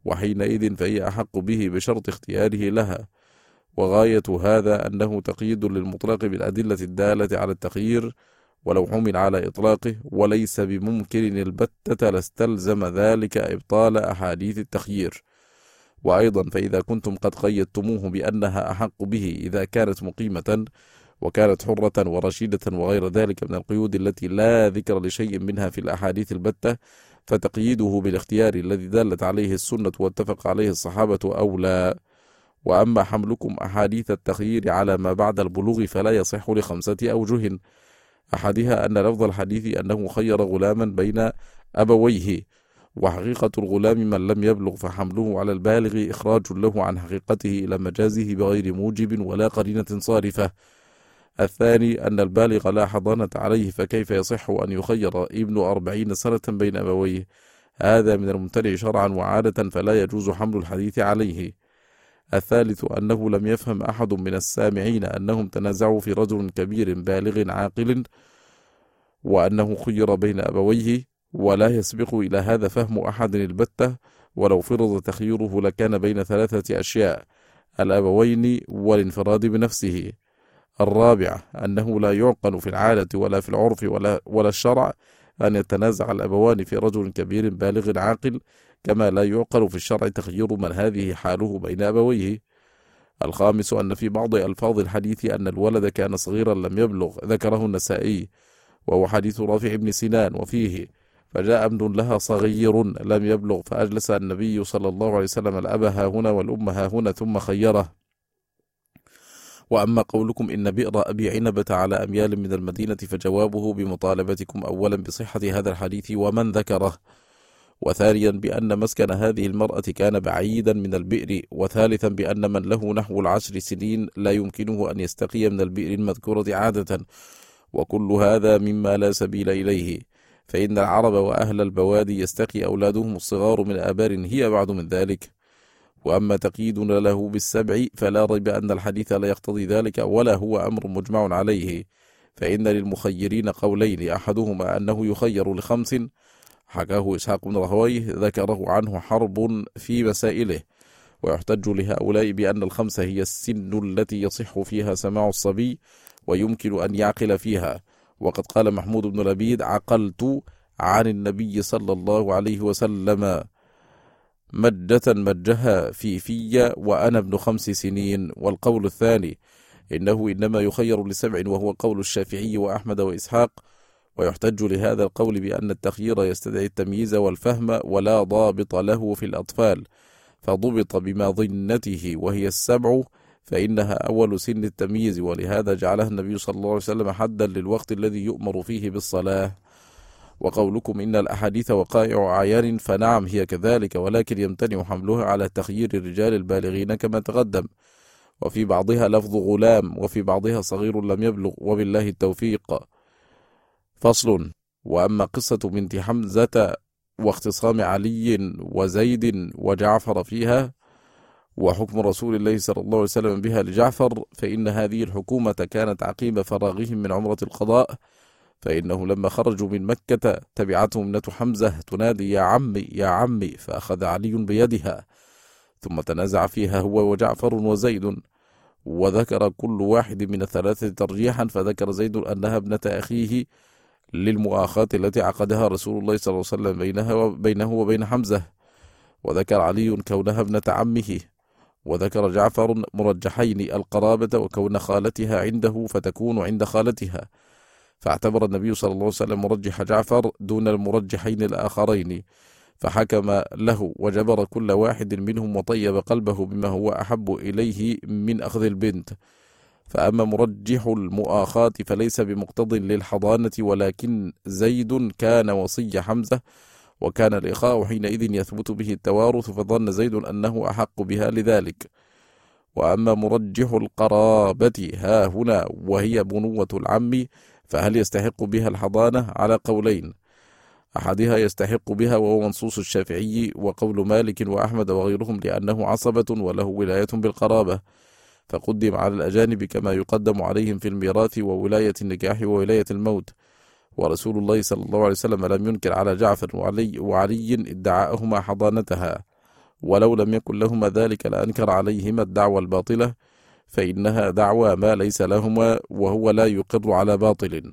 وحينئذ فهي أحق به بشرط اختياره لها. وغاية هذا أنه تقييد للمطلق بالأدلة الدالة على التخيير ولو حمل على إطلاقه، وليس بممكن البتة لاستلزم ذلك إبطال أحاديث التخيير. وأيضا فإذا كنتم قد قيدتموه بأنها أحق به إذا كانت مقيمة وكانت حرة ورشيدة وغير ذلك من القيود التي لا ذكر لشيء منها في الأحاديث البتة، فتقييده بالاختيار الذي دلت عليه السنة واتفق عليه الصحابة أولى. وأما حملكم أحاديث التخيير على ما بعد البلوغ فلا يصح لخمسة أوجه. أحدها أن لفظ الحديث أنه خير غلاما بين أبويه، وحقيقة الغلام من لم يبلغ، فحمله على البالغ إخراج له عن حقيقته إلى مجازه بغير موجب ولا قرينة صارفة. الثاني أن البالغ لا حضانة عليه، فكيف يصح أن يخير ابن أربعين سنة بين أبويه؟ هذا من الممتنع شرعا وعادة، فلا يجوز حمل الحديث عليه. الثالث أنه لم يفهم أحد من السامعين أنهم تنازعوا في رجل كبير بالغ عاقل وأنه خير بين أبويه، ولا يسبق إلى هذا فهم أحد البتة، ولو فرض تخييره لكان بين ثلاثة أشياء: الأبوين والانفراد بنفسه. الرابع أنه لا يعقل في العادة ولا في العرف ولا, ولا الشرع أن يتنازع الأبوان في رجل كبير بالغ عاقل، كما لا يعقل في الشرع تخيير من هذه حاله بين أبويه. الخامس أن في بعض ألفاظ الحديث أن الولد كان صغيرا لم يبلغ، ذكره النسائي، وهو حديث رافع بن سنان، وفيه: فجاء ابن لها صغير لم يبلغ فأجلس النبي صلى الله عليه وسلم الأب ها هنا والأم ها هنا ثم خيره. وأما قولكم إن بئر أبي عنبة على أميال من المدينة، فجوابه بمطالبتكم أولا بصحة هذا الحديث ومن ذكره، وثانيا بأن مسكن هذه المرأة كان بعيدا من البئر، وثالثا بأن من له نحو العشر سنين لا يمكنه أن يستقي من البئر المذكورة عادة، وكل هذا مما لا سبيل إليه، فإن العرب وأهل البوادي يستقي أولادهم الصغار من آبار هي بعد من ذلك. وأما تقييدنا له بالسبع فلا ريب أن الحديث لا يقتضي ذلك، ولا هو أمر مجمع عليه، فإن للمخيرين قولين: أحدهما أنه يخير لخمس، حكاه إسحاق بن راهويه، ذكره عنه حرب في مسائله، ويحتج لهؤلاء بأن الخمسة هي السن التي يصح فيها سماع الصبي ويمكن أن يعقل فيها. وقد قال محمود بن لبيد: عقلت عن النبي صلى الله عليه وسلم مجة مجها في في وأنا ابن خمس سنين. والقول الثاني إنه إنما يخير لسبع، وهو قول الشافعي وأحمد وإسحاق، ويحتج لهذا القول بأن التخيير يستدعي التمييز والفهم، ولا ضابط له في الأطفال، فضبط بما ظنته وهي السبع، فإنها أول سن التمييز، ولهذا جعلها النبي صلى الله عليه وسلم حدا للوقت الذي يؤمر فيه بالصلاة. وقولكم إن الأحاديث وقائع عيان، فنعم هي كذلك، ولكن يمتنع حملها على تخيير الرجال البالغين كما تقدم، وفي بعضها لفظ غلام، وفي بعضها صغير لم يبلغ، وبالله التوفيق. فصل. وأما قصة بنت حمزة واختصام علي وزيد وجعفر فيها، وحكم رسول الله صلى الله عليه وسلم بها لجعفر، فإن هذه الحكومة كانت عقيم فراغهم من عمرة القضاء، فإنه لما خرجوا من مكة تبعتهم ابنة حمزة تنادي: يا عمي يا عمي، فأخذ علي بيدها، ثم تنازع فيها هو وجعفر وزيد، وذكر كل واحد من الثلاثة ترجيحا، فذكر زيد أنها ابنة أخيه للمؤاخاة التي عقدها رسول الله صلى الله عليه وسلم بينها وبينه وبين حمزة، وذكر علي كونها ابنة عمه، وذكر جعفر مرجحين: القرابة وكون خالتها عنده فتكون عند خالتها، فاعتبر النبي صلى الله عليه وسلم مرجح جعفر دون المرجحين الآخرين، فحكم له وجبر كل واحد منهم وطيب قلبه بما هو أحب إليه من أخذ البنت. فأما مرجح المؤاخاة فليس بمقتض للحضانة، ولكن زيد كان وصي حمزة، وكان الإخاء حينئذ يثبت به التوارث، فظن زيد أنه أحق بها لذلك. وأما مرجح القرابة ها هنا وهي بنوة العم، فهل يستحق بها الحضانة؟ على قولين: أحدها يستحق بها وهو منصوص الشافعي وقول مالك وأحمد وغيرهم، لأنه عصبة وله ولاية بالقرابة، فقدم على الأجانب كما يقدم عليهم في الميراث وولاية النكاح وولاية الموت. ورسول الله صلى الله عليه وسلم لم ينكر على جعفر وعلي, وعلي ادعاءهما حضانتها، ولو لم يكن لهما ذلك لأنكر عليهما الدعوى الباطلة، فإنها دعوى ما ليس لهما وهو لا يقر على باطل.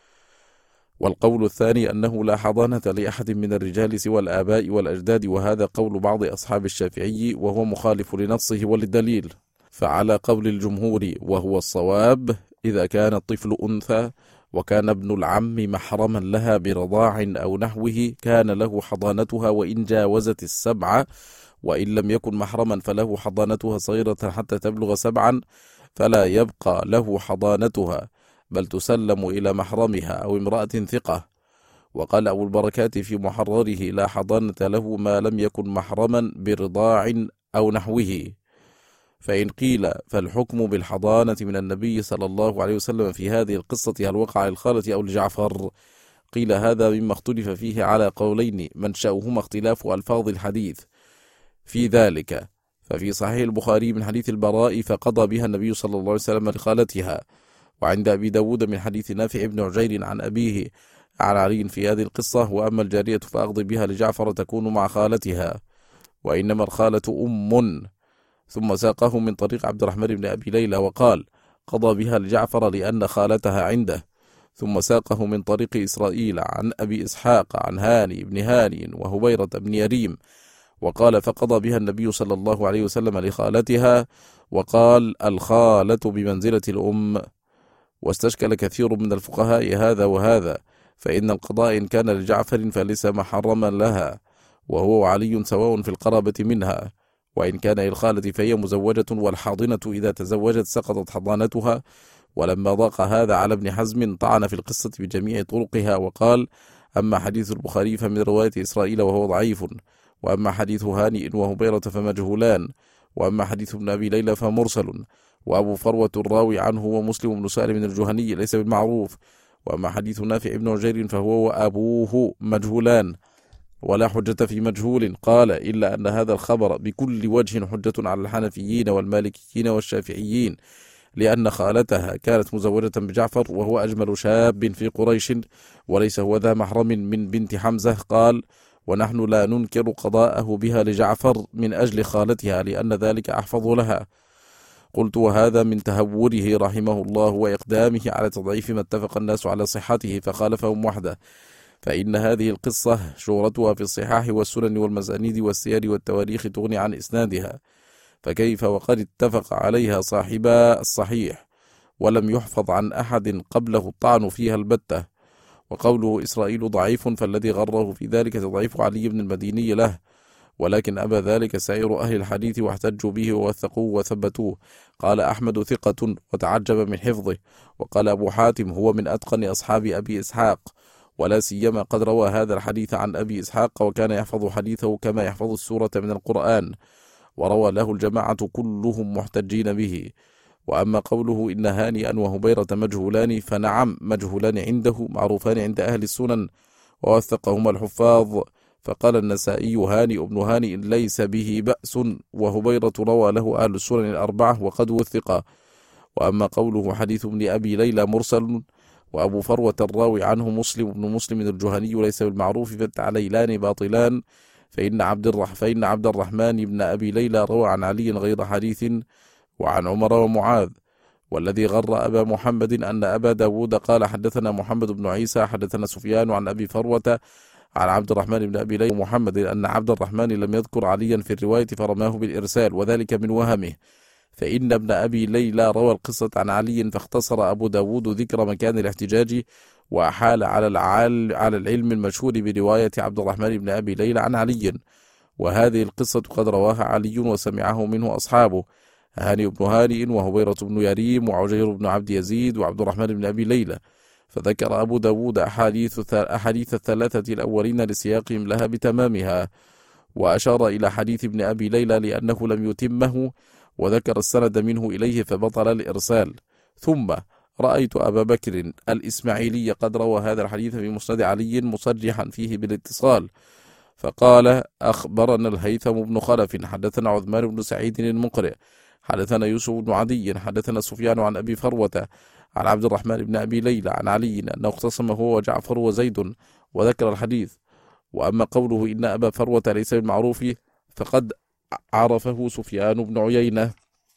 والقول الثاني أنه لا حضانة لأحد من الرجال سوى الآباء والأجداد، وهذا قول بعض أصحاب الشافعي وهو مخالف لنصه وللدليل. فعلى قول الجمهور وهو الصواب، إذا كان الطفل أنثى وكان ابن العم محرما لها برضاع أو نحوه كان له حضانتها وإن جاوزت السبعة، وإن لم يكن محرما فله حضانتها صغيرة حتى تبلغ سبعا، فلا يبقى له حضانتها بل تسلم إلى محرمها أو امرأة ثقة. وقال أبو البركات في محرره: لا حضانة له ما لم يكن محرما برضاع أو نحوه. فإن قيل فالحكم بالحضانة من النبي صلى الله عليه وسلم في هذه القصة هل وقع للخالة أو لجعفر؟ قيل هذا مما اختلف فيه على قولين منشأهما اختلاف ألفاظ الحديث في ذلك. ففي صحيح البخاري من حديث البراء فقضى بها النبي صلى الله عليه وسلم لخالتها، وعند أبي داود من حديث نافع بن عجير عن أبيه عن علي في هذه القصة: وأما الجارية فأقضي بها لجعفر تكون مع خالتها، وإنما الخالة أم. ثم ساقه من طريق عبد الرحمن بن أبي ليلى وقال: قضى بها لجعفر لأن خالتها عنده. ثم ساقه من طريق إسرائيل عن أبي إسحاق عن هاني بن هاني وهبيرة بن يريم وقال: فقضى بها النبي صلى الله عليه وسلم لخالتها، وقال: الخالة بمنزلة الأم. واستشكل كثير من الفقهاء هذا وهذا، فإن القضاء إن كان لجعفر فليس محرما لها، وهو علي سواء في القرابة منها، وإن كان للخالة فهي مزوجة، والحاضنة إذا تزوجت سقطت حضانتها. ولما ضاق هذا على ابن حزم طعن في القصة بجميع طرقها وقال: أما حديث البخاري فمن رواية إسرائيل وهو ضعيف، وأما حديث هانئ وهبيرة فمجهولان، وأما حديث ابن أبي ليلى فمرسل، وأبو فروة الراوي عنه ومسلم بن سالم الجهني ليس بالمعروف، وأما حديث نافع بن عجير فهو وأبوه مجهولان، ولا حجة في مجهول. قال: إلا أن هذا الخبر بكل وجه حجة على الحنفيين والمالكيين والشافعيين، لأن خالتها كانت مزوجة بجعفر وهو أجمل شاب في قريش، وليس هو ذا محرم من بنت حمزة. قال: ونحن لا ننكر قضاءه بها لجعفر من أجل خالتها لأن ذلك أحفظ لها. قلت: وهذا من تهوره رحمه الله وإقدامه على تضعيف ما اتفق الناس على صحته فخالفهم وحده، فإن هذه القصة شهرتها في الصحاح والسنن والمسانيد والسير والتواريخ تغني عن إسنادها، فكيف وقد اتفق عليها صاحبا الصحيح ولم يحفظ عن أحد قبله الطعن فيها البتة. وقوله إسرائيل ضعيف فالذي غره في ذلك تضعيف علي بن المديني له، ولكن أبى ذلك سائر أهل الحديث واحتجوا به ووثقوه وثبتوه. قال أحمد ثقة وتعجب من حفظه، وقال أبو حاتم هو من أتقن أصحاب أبي إسحاق، ولا سيما قد روى هذا الحديث عن أبي إسحاق وكان يحفظ حديثه كما يحفظ السورة من القرآن، وروى له الجماعة كلهم محتجين به. وأما قوله إن هانئا وهبيرة مجهولان فنعم مجهولان عنده معروفان عند أهل السنن ووثقهما الحفاظ. فقال النسائي: هانئ ابن هانئ ليس به بأس، وهبيرة روى له أهل السنن الأربعة وقد وثق. وأما قوله حديث ابن أبي ليلى مرسل، وأبو فروة الراوي عنه مسلم بن مسلم الجهني ليس بالمعروف فالتعليلان باطلان، فإن عبد الرح فإن عبد الرحمن بن أبي ليلى روى عن علي غير حديث وعن عمر ومعاذ. والذي غر أبا محمد أن أبا داود قال: حدثنا محمد بن عيسى حدثنا سفيان عن أبي فروة عن عبد الرحمن بن أبي ليلى محمد أن عبد الرحمن لم يذكر عليا في الرواية فرماه بالإرسال، وذلك من وهمه، فإن ابن أبي ليلى روى القصة عن علي فاختصر أبو داود ذكر مكان الاحتجاج وأحال على العال على العلم المشهور برواية عبد الرحمن بن أبي ليلى عن علي. وهذه القصة قد رواها علي وسمعه منه أصحابه: هاني بن هانئ وهبيرة بن يريم وعجير بن عبد يزيد وعبد الرحمن بن أبي ليلى. فذكر أبو داود أحاديث, أحاديث الثلاثة الأولين لسياقهم لها بتمامها، وأشار إلى حديث ابن أبي ليلى لأنه لم يتمه، وذكر السند منه إليه فبطل الإرسال. ثم رأيت أبا بكر الإسماعيلي قد روى هذا الحديث في مسند علي مصرحا فيه بالاتصال، فقال: أخبرنا الهيثم بن خلف حدثنا عثمان بن سعيد المقرئ حدثنا يوسف بن عدي حدثنا سفيان عن أبي فروة عن عبد الرحمن بن أبي ليلى عن علي أنه اختصم هو وجعفر وزيد وذكر الحديث. وأما قوله إن أبا فروة ليس بالمعروف فقد عرفه سفيان بن عيينة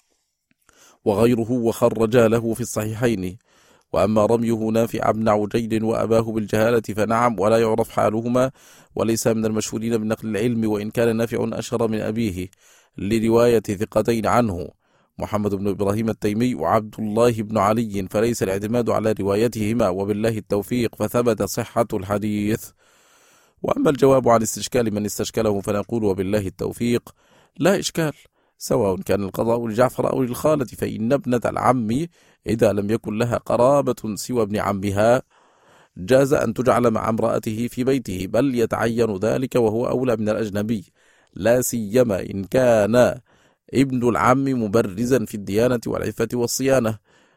وغيره وخرج له في الصحيحين. وأما رميه نافع بن عجيل وأباه بالجهالة فنعم، ولا يعرف حالهما، وليس من المشهورين بنقل العلم، وإن كان نافع أشهر من أبيه لرواية ثقتين عنه، محمد بن إبراهيم التيمي وعبد الله بن علي، فليس الاعتماد على روايتهما، وبالله التوفيق، فثبت صحة الحديث. وأما الجواب عن استشكال من استشكله فنقول وبالله التوفيق لا إشكال، سواء كان القضاء لجعفر أو للخالة، فإن ابنة العم إذا لم يكن لها قرابة سوى ابن عمها جاز أن تجعل مع امرأته في بيته، بل يتعين ذلك وهو أولى من الأجنبي، لا سيما إن كان ابن العم مبرزا في الديانة والعفة والصيانة،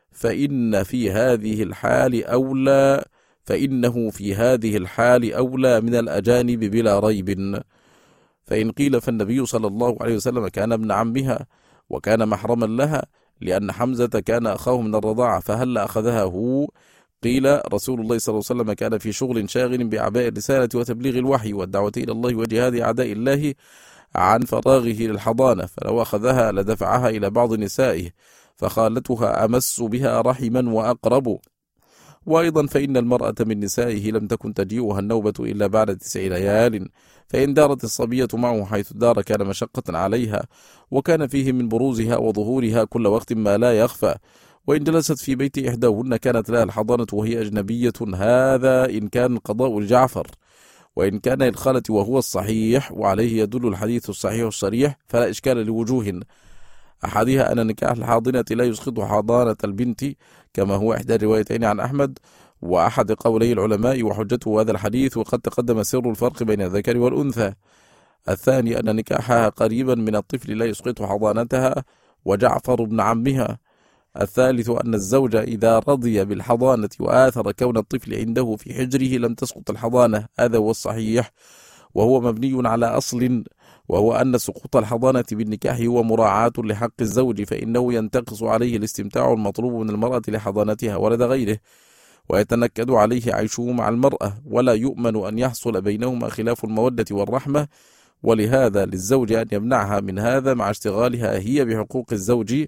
فإن في هذه الحال أولى فإنه في هذه الحال أولى من الأجانب بلا ريب. فإن قيل فالنبي صلى الله عليه وسلم كان ابن عمها وكان محرما لها لأن حمزة كان أخاه من الرضاعة، فهل أخذها هو؟ قيل رسول الله صلى الله عليه وسلم كان في شغل شاغل بأعباء الرسالة وتبليغ الوحي والدعوة إلى الله وجهاد أعداء الله عن فراغه للحضانة، فلو أخذها لدفعها إلى بعض نسائه، فخالتها أمس بها رحما وأقرب. وأيضا فإن المرأة من نسائه لم تكن تجيئها النوبة إلا بعد تسع ليال، فإن دارت الصبية معه حيث دار كان مشقة عليها، وكان فيه من بروزها وظهورها كل وقت ما لا يخفى. وإن جلست في بيت إحداهن كانت لها الحضانة وهي أجنبية، هذا إن كان القضاء لجعفر. وإن كان للخالة وهو الصحيح، وعليه يدل الحديث الصحيح الصريح، فلا إشكال لوجوه، أحدها أن نكاح الحاضنة لا يسقط حضانة البنت، كما هو إحدى الروايتين عن أحمد وأحد قولي العلماء، وحجته هذا الحديث، وقد تقدم سر الفرق بين الذكر والأنثى. الثاني أن نكاحها قريبا من الطفل لا يسقط حضانتها وجعفر ابن عمها. الثالث أن الزوج إذا رضي بالحضانة وآثر كون الطفل عنده في حجره لم تسقط الحضانة، هذا هو الصحيح، وهو مبني على أصل، وهو أن سقوط الحضانة بالنكاح هو مراعاة لحق الزوج، فإنه ينتقص عليه الاستمتاع المطلوب من المرأة لحضانتها ولد غيره، ويتنكد عليه عيشه مع المرأة، ولا يؤمن أن يحصل بينهما خلاف المودة والرحمة، ولهذا للزوج أن يمنعها من هذا مع اشتغالها هي بحقوق الزوج،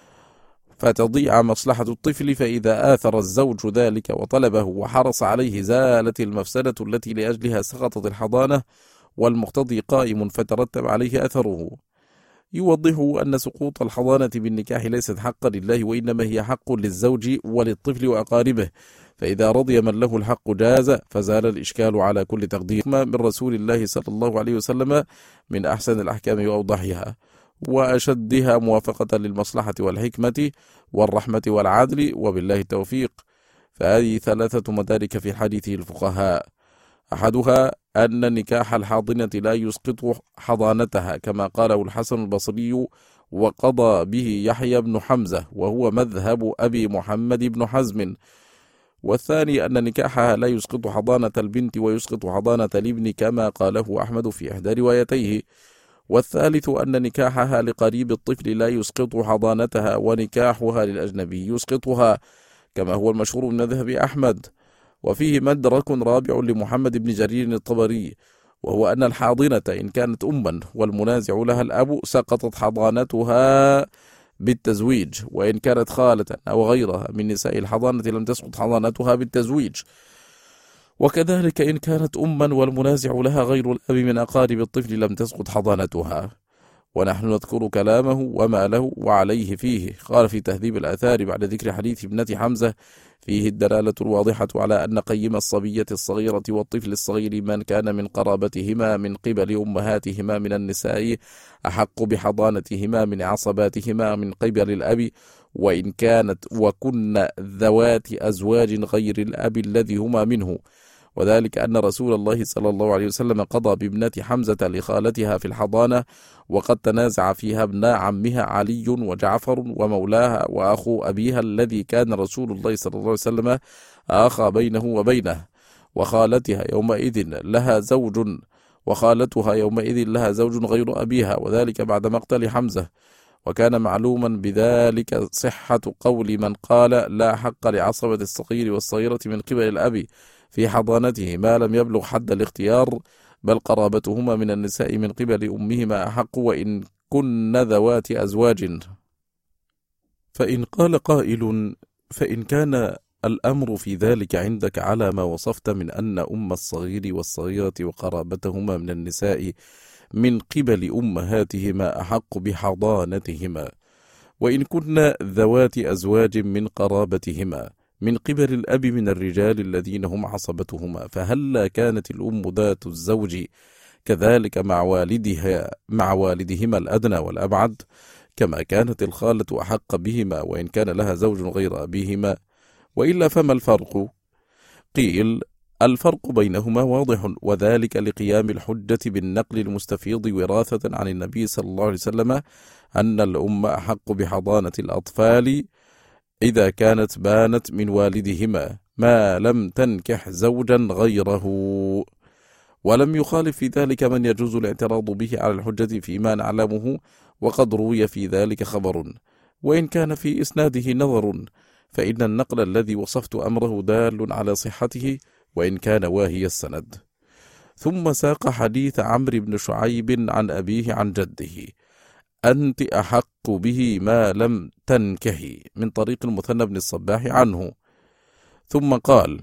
فتضيع مصلحة الطفل. فإذا آثر الزوج ذلك وطلبه وحرص عليه زالت المفسدة التي لأجلها سقطت الحضانة، والمقتضي قائم فترتب عليه أثره. يوضح أن سقوط الحضانة بالنكاح ليست حقا لله، وإنما هي حق للزوج وللطفل وأقاربه، فإذا رضي من له الحق جاز، فزال الإشكال على كل تقدير. من رسول الله صلى الله عليه وسلم من أحسن الأحكام وأوضحها وأشدها موافقة للمصلحة والحكمة والرحمة والعدل، وبالله التوفيق. فهذه ثلاثة مدارك في حديث الفقهاء، أحدها أن نكاح الحاضنة لا يسقط حضانتها، كما قاله الحسن البصري وقضى به يحيى بن حمزة، وهو مذهب أبي محمد بن حزم. والثاني أن نكاحها لا يسقط حضانة البنت ويسقط حضانة الابن، كما قاله أحمد في إحدى روايتيه. والثالث أن نكاحها لقريب الطفل لا يسقط حضانتها، ونكاحها للأجنبي يسقطها، كما هو المشهور من مذهب أحمد. وفيه مدرك رابع لمحمد بن جرير الطبري، وهو أن الحاضنة إن كانت أما والمنازع لها الأب سقطت حضانتها بالتزويج، وإن كانت خالة أو غيرها من نساء الحضانة لم تسقط حضانتها بالتزويج. وكذلك إن كانت أما والمنازع لها غير الأب من أقارب الطفل لم تسقط حضانتها. ونحن نذكر كلامه وما له وعليه فيه. قال في تهذيب الآثار بعد ذكر حديث ابنة حمزة: فيه الدلالة الواضحة على أن قيم الصبية الصغيرة والطفل الصغير من كان من قرابتهما من قبل أمهاتهما من النساء أحق بحضانتهما من عصباتهما من قبل الأب، وإن كانت وكن ذوات أزواج غير الأب الذي هما منه، وذلك أن رسول الله صلى الله عليه وسلم قضى بابنة حمزة لخالتها في الحضانة، وقد تنازع فيها ابنا عمها علي وجعفر ومولاها وأخو أبيها الذي كان رسول الله صلى الله عليه وسلم آخى بينه وبينه، وخالتها يومئذ لها زوج وخالتها يومئذ لها زوج غير أبيها، وذلك بعد مقتل حمزة. وكان معلوما بذلك صحة قول من قال لا حق لعصبة الصغير والصغيرة من قبل الأب في حضانته ما لم يبلغ حد الاختيار، بل قرابتهما من النساء من قبل أمهما أحق، وإن كن ذوات أزواج. فإن قال قائل: فإن كان الأمر في ذلك عندك على ما وصفت من أن أم الصغير والصغيرة وقرابتهما من النساء من قبل أمهاتهما أحق بحضانتهما، وإن كن ذوات أزواج من قرابتهما من قبل الأب من الرجال الذين هم عصبتهما، فهلا كانت الأم ذات الزوج كذلك مع والدها مع والدهما الأدنى والأبعد، كما كانت الخالة أحق بهما وإن كان لها زوج غير أبيهما؟ وإلا فما الفرق؟ قيل: الفرق بينهما واضح، وذلك لقيام الحجة بالنقل المستفيض وراثة عن النبي صلى الله عليه وسلم أن الأم أحق بحضانة الأطفال إذا كانت بانت من والدهما ما لم تنكح زوجا غيره. ولم يخالف في ذلك من يجوز الاعتراض به على الحجة فيما نعلمه، وقد روي في ذلك خبر، وإن كان في إسناده نظر، فإن النقل الذي وصفت أمره دال على صحته وإن كان واهي السند. ثم ساق حديث عمرو بن شعيب عن أبيه عن جده: أنت أحق به ما لم تنكحي، من طريق المثنى بن الصباح عنه. ثم قال: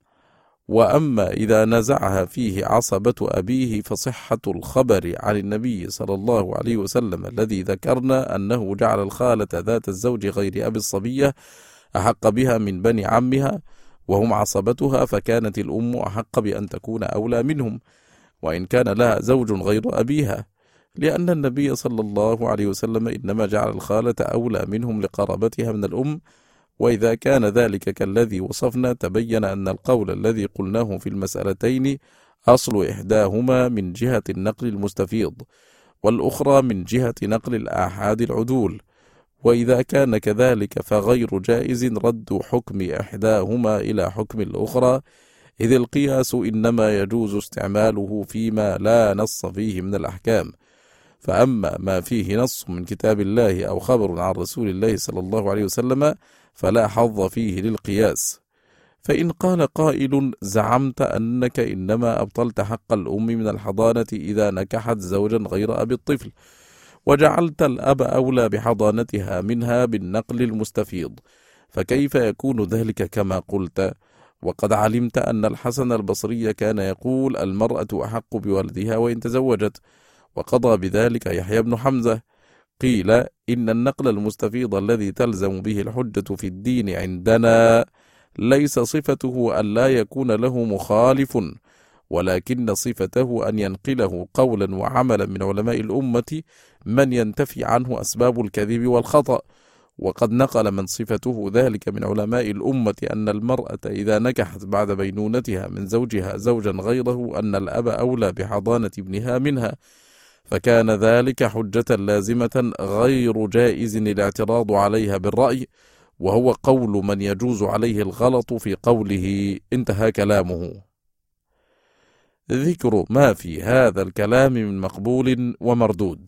وأما إذا نزعها فيه عصبة أبيه فصحة الخبر عن النبي صلى الله عليه وسلم الذي ذكرنا أنه جعل الخالة ذات الزوج غير أبي الصبية أحق بها من بني عمها وهم عصبتها، فكانت الأم أحق بأن تكون أولى منهم وإن كان لها زوج غير أبيها، لأن النبي صلى الله عليه وسلم إنما جعل الخالة أولى منهم لقرابتها من الأم. وإذا كان ذلك كالذي وصفنا تبين أن القول الذي قلناه في المسألتين أصل إحداهما من جهة النقل المستفيض والأخرى من جهة نقل الآحاد العدول، وإذا كان كذلك فغير جائز رد حكم إحداهما إلى حكم الأخرى، إذ القياس إنما يجوز استعماله فيما لا نص فيه من الأحكام، فأما ما فيه نص من كتاب الله أو خبر عن رسول الله صلى الله عليه وسلم فلا حظ فيه للقياس. فإن قال قائل: زعمت أنك إنما أبطلت حق الأم من الحضانة إذا نكحت زوجا غير أبي الطفل، وجعلت الأب أولى بحضانتها منها بالنقل المستفيض، فكيف يكون ذلك كما قلت؟ وقد علمت أن الحسن البصري كان يقول: المرأة أحق بولدها وإن تزوجت، وقضى بذلك يحيى بن حمزة. قيل: إن النقل المستفيض الذي تلزم به الحجة في الدين عندنا ليس صفته أن لا يكون له مخالف، ولكن صفته أن ينقله قولا وعملا من علماء الأمة من ينتفي عنه أسباب الكذب والخطأ. وقد نقل من صفته ذلك من علماء الأمة أن المرأة إذا نكحت بعد بينونتها من زوجها زوجا غيره أن الأب أولى بحضانة ابنها منها، فكان ذلك حجة لازمة غير جائز الاعتراض عليها بالرأي، وهو قول من يجوز عليه الغلط في قوله. انتهى كلامه. ذكر ما في هذا الكلام من مقبول ومردود.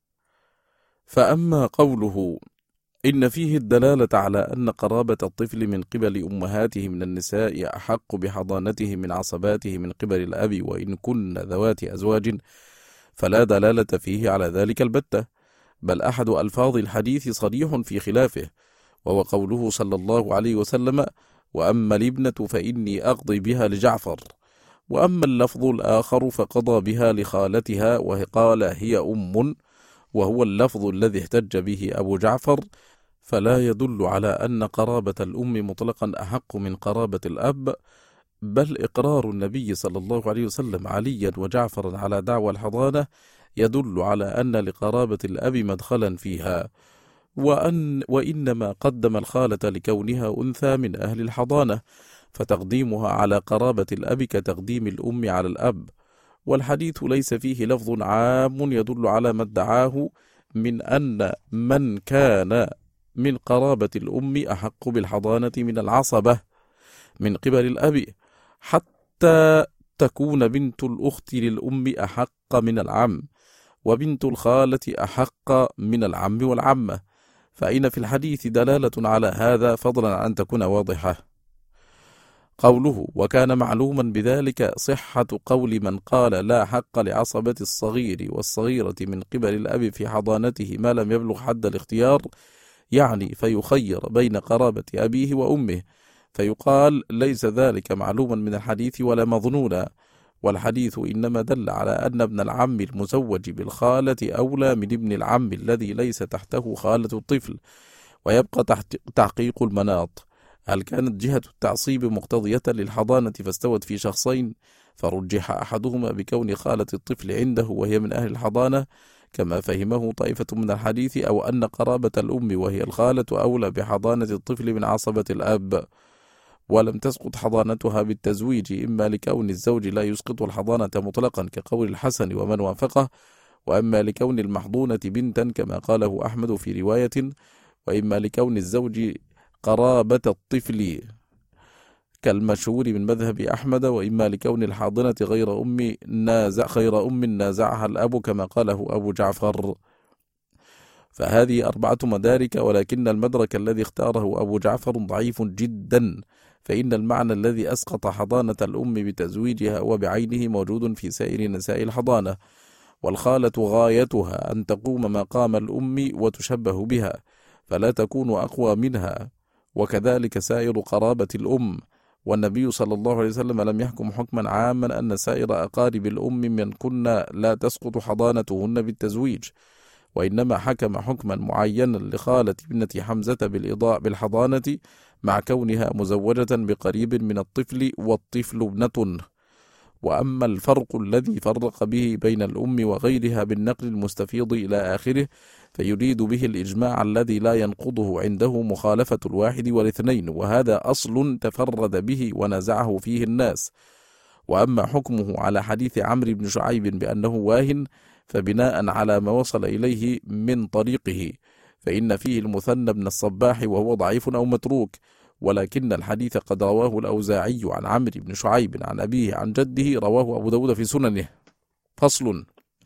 فأما قوله: إن فيه الدلالة على أن قرابة الطفل من قبل أمهاته من النساء أحق بحضانته من عصباته من قبل الأب وإن كن ذوات أزواج، فلا دلالة فيه على ذلك البتة، بل أحد ألفاظ الحديث صريح في خلافه، وهو قوله صلى الله عليه وسلم: وأما الابنة فإني أقضي بها لجعفر. وأما اللفظ الآخر فقضى بها لخالتها وقال هي أم، وهو اللفظ الذي احتج به أبو جعفر، فلا يدل على أن قرابة الأم مطلقا أحق من قرابة الأب، بل إقرار النبي صلى الله عليه وسلم عليا وجعفرا على دعوى الحضانة يدل على أن لقرابة الأب مدخلا فيها، وأن وإنما قدم الخالة لكونها أنثى من أهل الحضانة، فتقديمها على قرابة الأب كتقديم الأم على الأب. والحديث ليس فيه لفظ عام يدل على ما ادعاه من أن من كان من قرابة الأم أحق بالحضانة من العصبة من قبل الأب، حتى تكون بنت الأخت للأم أحق من العم، وبنت الخالة أحق من العم والعمة، فإن في الحديث دلالة على هذا فضلا عن أن تكون واضحة. قوله وكان معلوما بذلك صحة قول من قال لا حق لعصبة الصغير والصغيرة من قبل الأب في حضانته ما لم يبلغ حد الاختيار، يعني فيخير بين قرابة أبيه وأمه، فيقال ليس ذلك معلوما من الحديث ولا مظنونا، والحديث إنما دل على أن ابن العم المزوج بالخالة أولى من ابن العم الذي ليس تحته خالة الطفل، ويبقى تحقيق المناط. هل كانت جهة التعصيب مقتضية للحضانة فاستوت في شخصين، فرجح أحدهما بكون خالة الطفل عنده وهي من أهل الحضانة كما فهمه طائفة من الحديث، أو أن قرابة الأم وهي الخالة أولى بحضانة الطفل من عصبة الأب، ولم تسقط حضانتها بالتزويج، إما لكون الزوج لا يسقط الحضانة مطلقا كقول الحسن ومن وافقه، وأما لكون المحضونة بنتا كما قاله أحمد في رواية، وإما لكون الزوج قرابة الطفل كالمشهور من مذهب أحمد، وإما لكون الحاضنة غير أم نازع خير أم نازعها الأب كما قاله أبو جعفر. فهذه أربعة مدارك، ولكن المدرك الذي اختاره أبو جعفر ضعيف جدا، فإن المعنى الذي أسقط حضانة الأم بتزويجها وبعينه موجود في سائر نساء الحضانة، والخالة غايتها أن تقوم مقام الأم وتشبه بها فلا تكون أقوى منها، وكذلك سائر قرابة الأم. والنبي صلى الله عليه وسلم لم يحكم حكما عاما أن سائر أقارب الأم من كنا لا تسقط حضانتهن بالتزويج، وإنما حكم حكما معينا لخالة ابنة حمزة بالإضاء بالحضانة مع كونها مزوجة بقريب من الطفل والطفل ابنة. وأما الفرق الذي فرق به بين الأم وغيرها بالنقل المستفيض إلى آخره فيريد به الإجماع الذي لا ينقضه عنده مخالفة الواحد والاثنين، وهذا أصل تفرد به ونزعه فيه الناس. وأما حكمه على حديث عمرو بن شعيب بأنه واهن فبناء على ما وصل إليه من طريقه، فإن فيه المثنى بن الصباح وهو ضعيف أو متروك، ولكن الحديث قد رواه الأوزاعي عن عمرو بن شعيب عن أبيه عن جده، رواه أبو داود في سننه. فصل.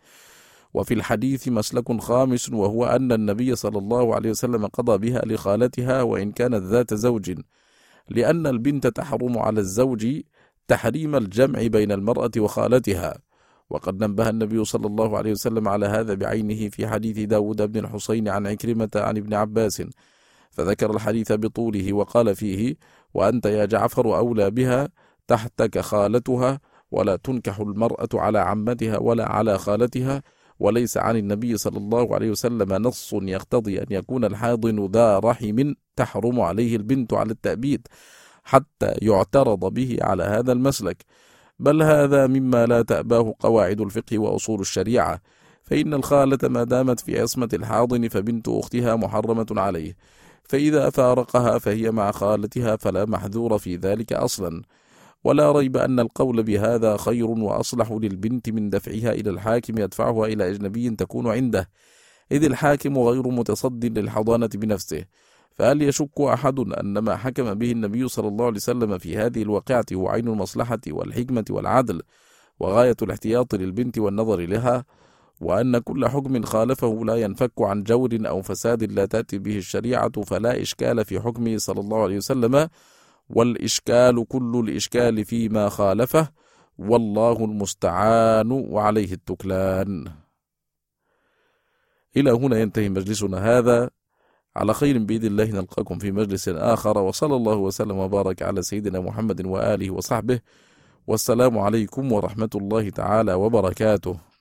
وفي الحديث مسلك خامس، وهو أن النبي صلى الله عليه وسلم قضى بها لخالتها وإن كانت ذات زوج، لأن البنت تحرم على الزوج تحريم الجمع بين المرأة وخالتها، وقد نبه النبي صلى الله عليه وسلم على هذا بعينه في حديث داود بن الحسين عن عكرمة عن ابن عباس، فذكر الحديث بطوله وقال فيه: وأنت يا جعفر أولى بها، تحتك خالتها، ولا تنكح المرأة على عمتها ولا على خالتها. وليس عن النبي صلى الله عليه وسلم نص يقتضي أن يكون الحاضن ذا رحم تحرم عليه البنت على التأبيد حتى يعترض به على هذا المسلك، بل هذا مما لا تأباه قواعد الفقه وأصول الشريعة، فإن الخالة ما دامت في عصمة الحاضن فبنت أختها محرمة عليه، فإذا فارقها فهي مع خالتها فلا محذور في ذلك أصلا. ولا ريب أن القول بهذا خير وأصلح للبنت من دفعها إلى الحاكم يدفعها إلى أجنبي تكون عنده، إذ الحاكم غير متصد للحضانة بنفسه. فهل يشك أحد أن ما حكم به النبي صلى الله عليه وسلم في هذه الواقعة هو عين المصلحة والحكمة والعدل وغاية الاحتياط للبنت والنظر لها، وأن كل حكم خالفه لا ينفك عن جور أو فساد لا تأتي به الشريعة، فلا إشكال في حكمه صلى الله عليه وسلم، والإشكال كل الإشكال فيما خالفه، والله المستعان وعليه التكلان. إلى هنا ينتهي مجلسنا هذا، على خير بإذن الله نلقاكم في مجلس آخر، وصلى الله وسلم وبارك على سيدنا محمد وآله وصحبه، والسلام عليكم ورحمة الله تعالى وبركاته.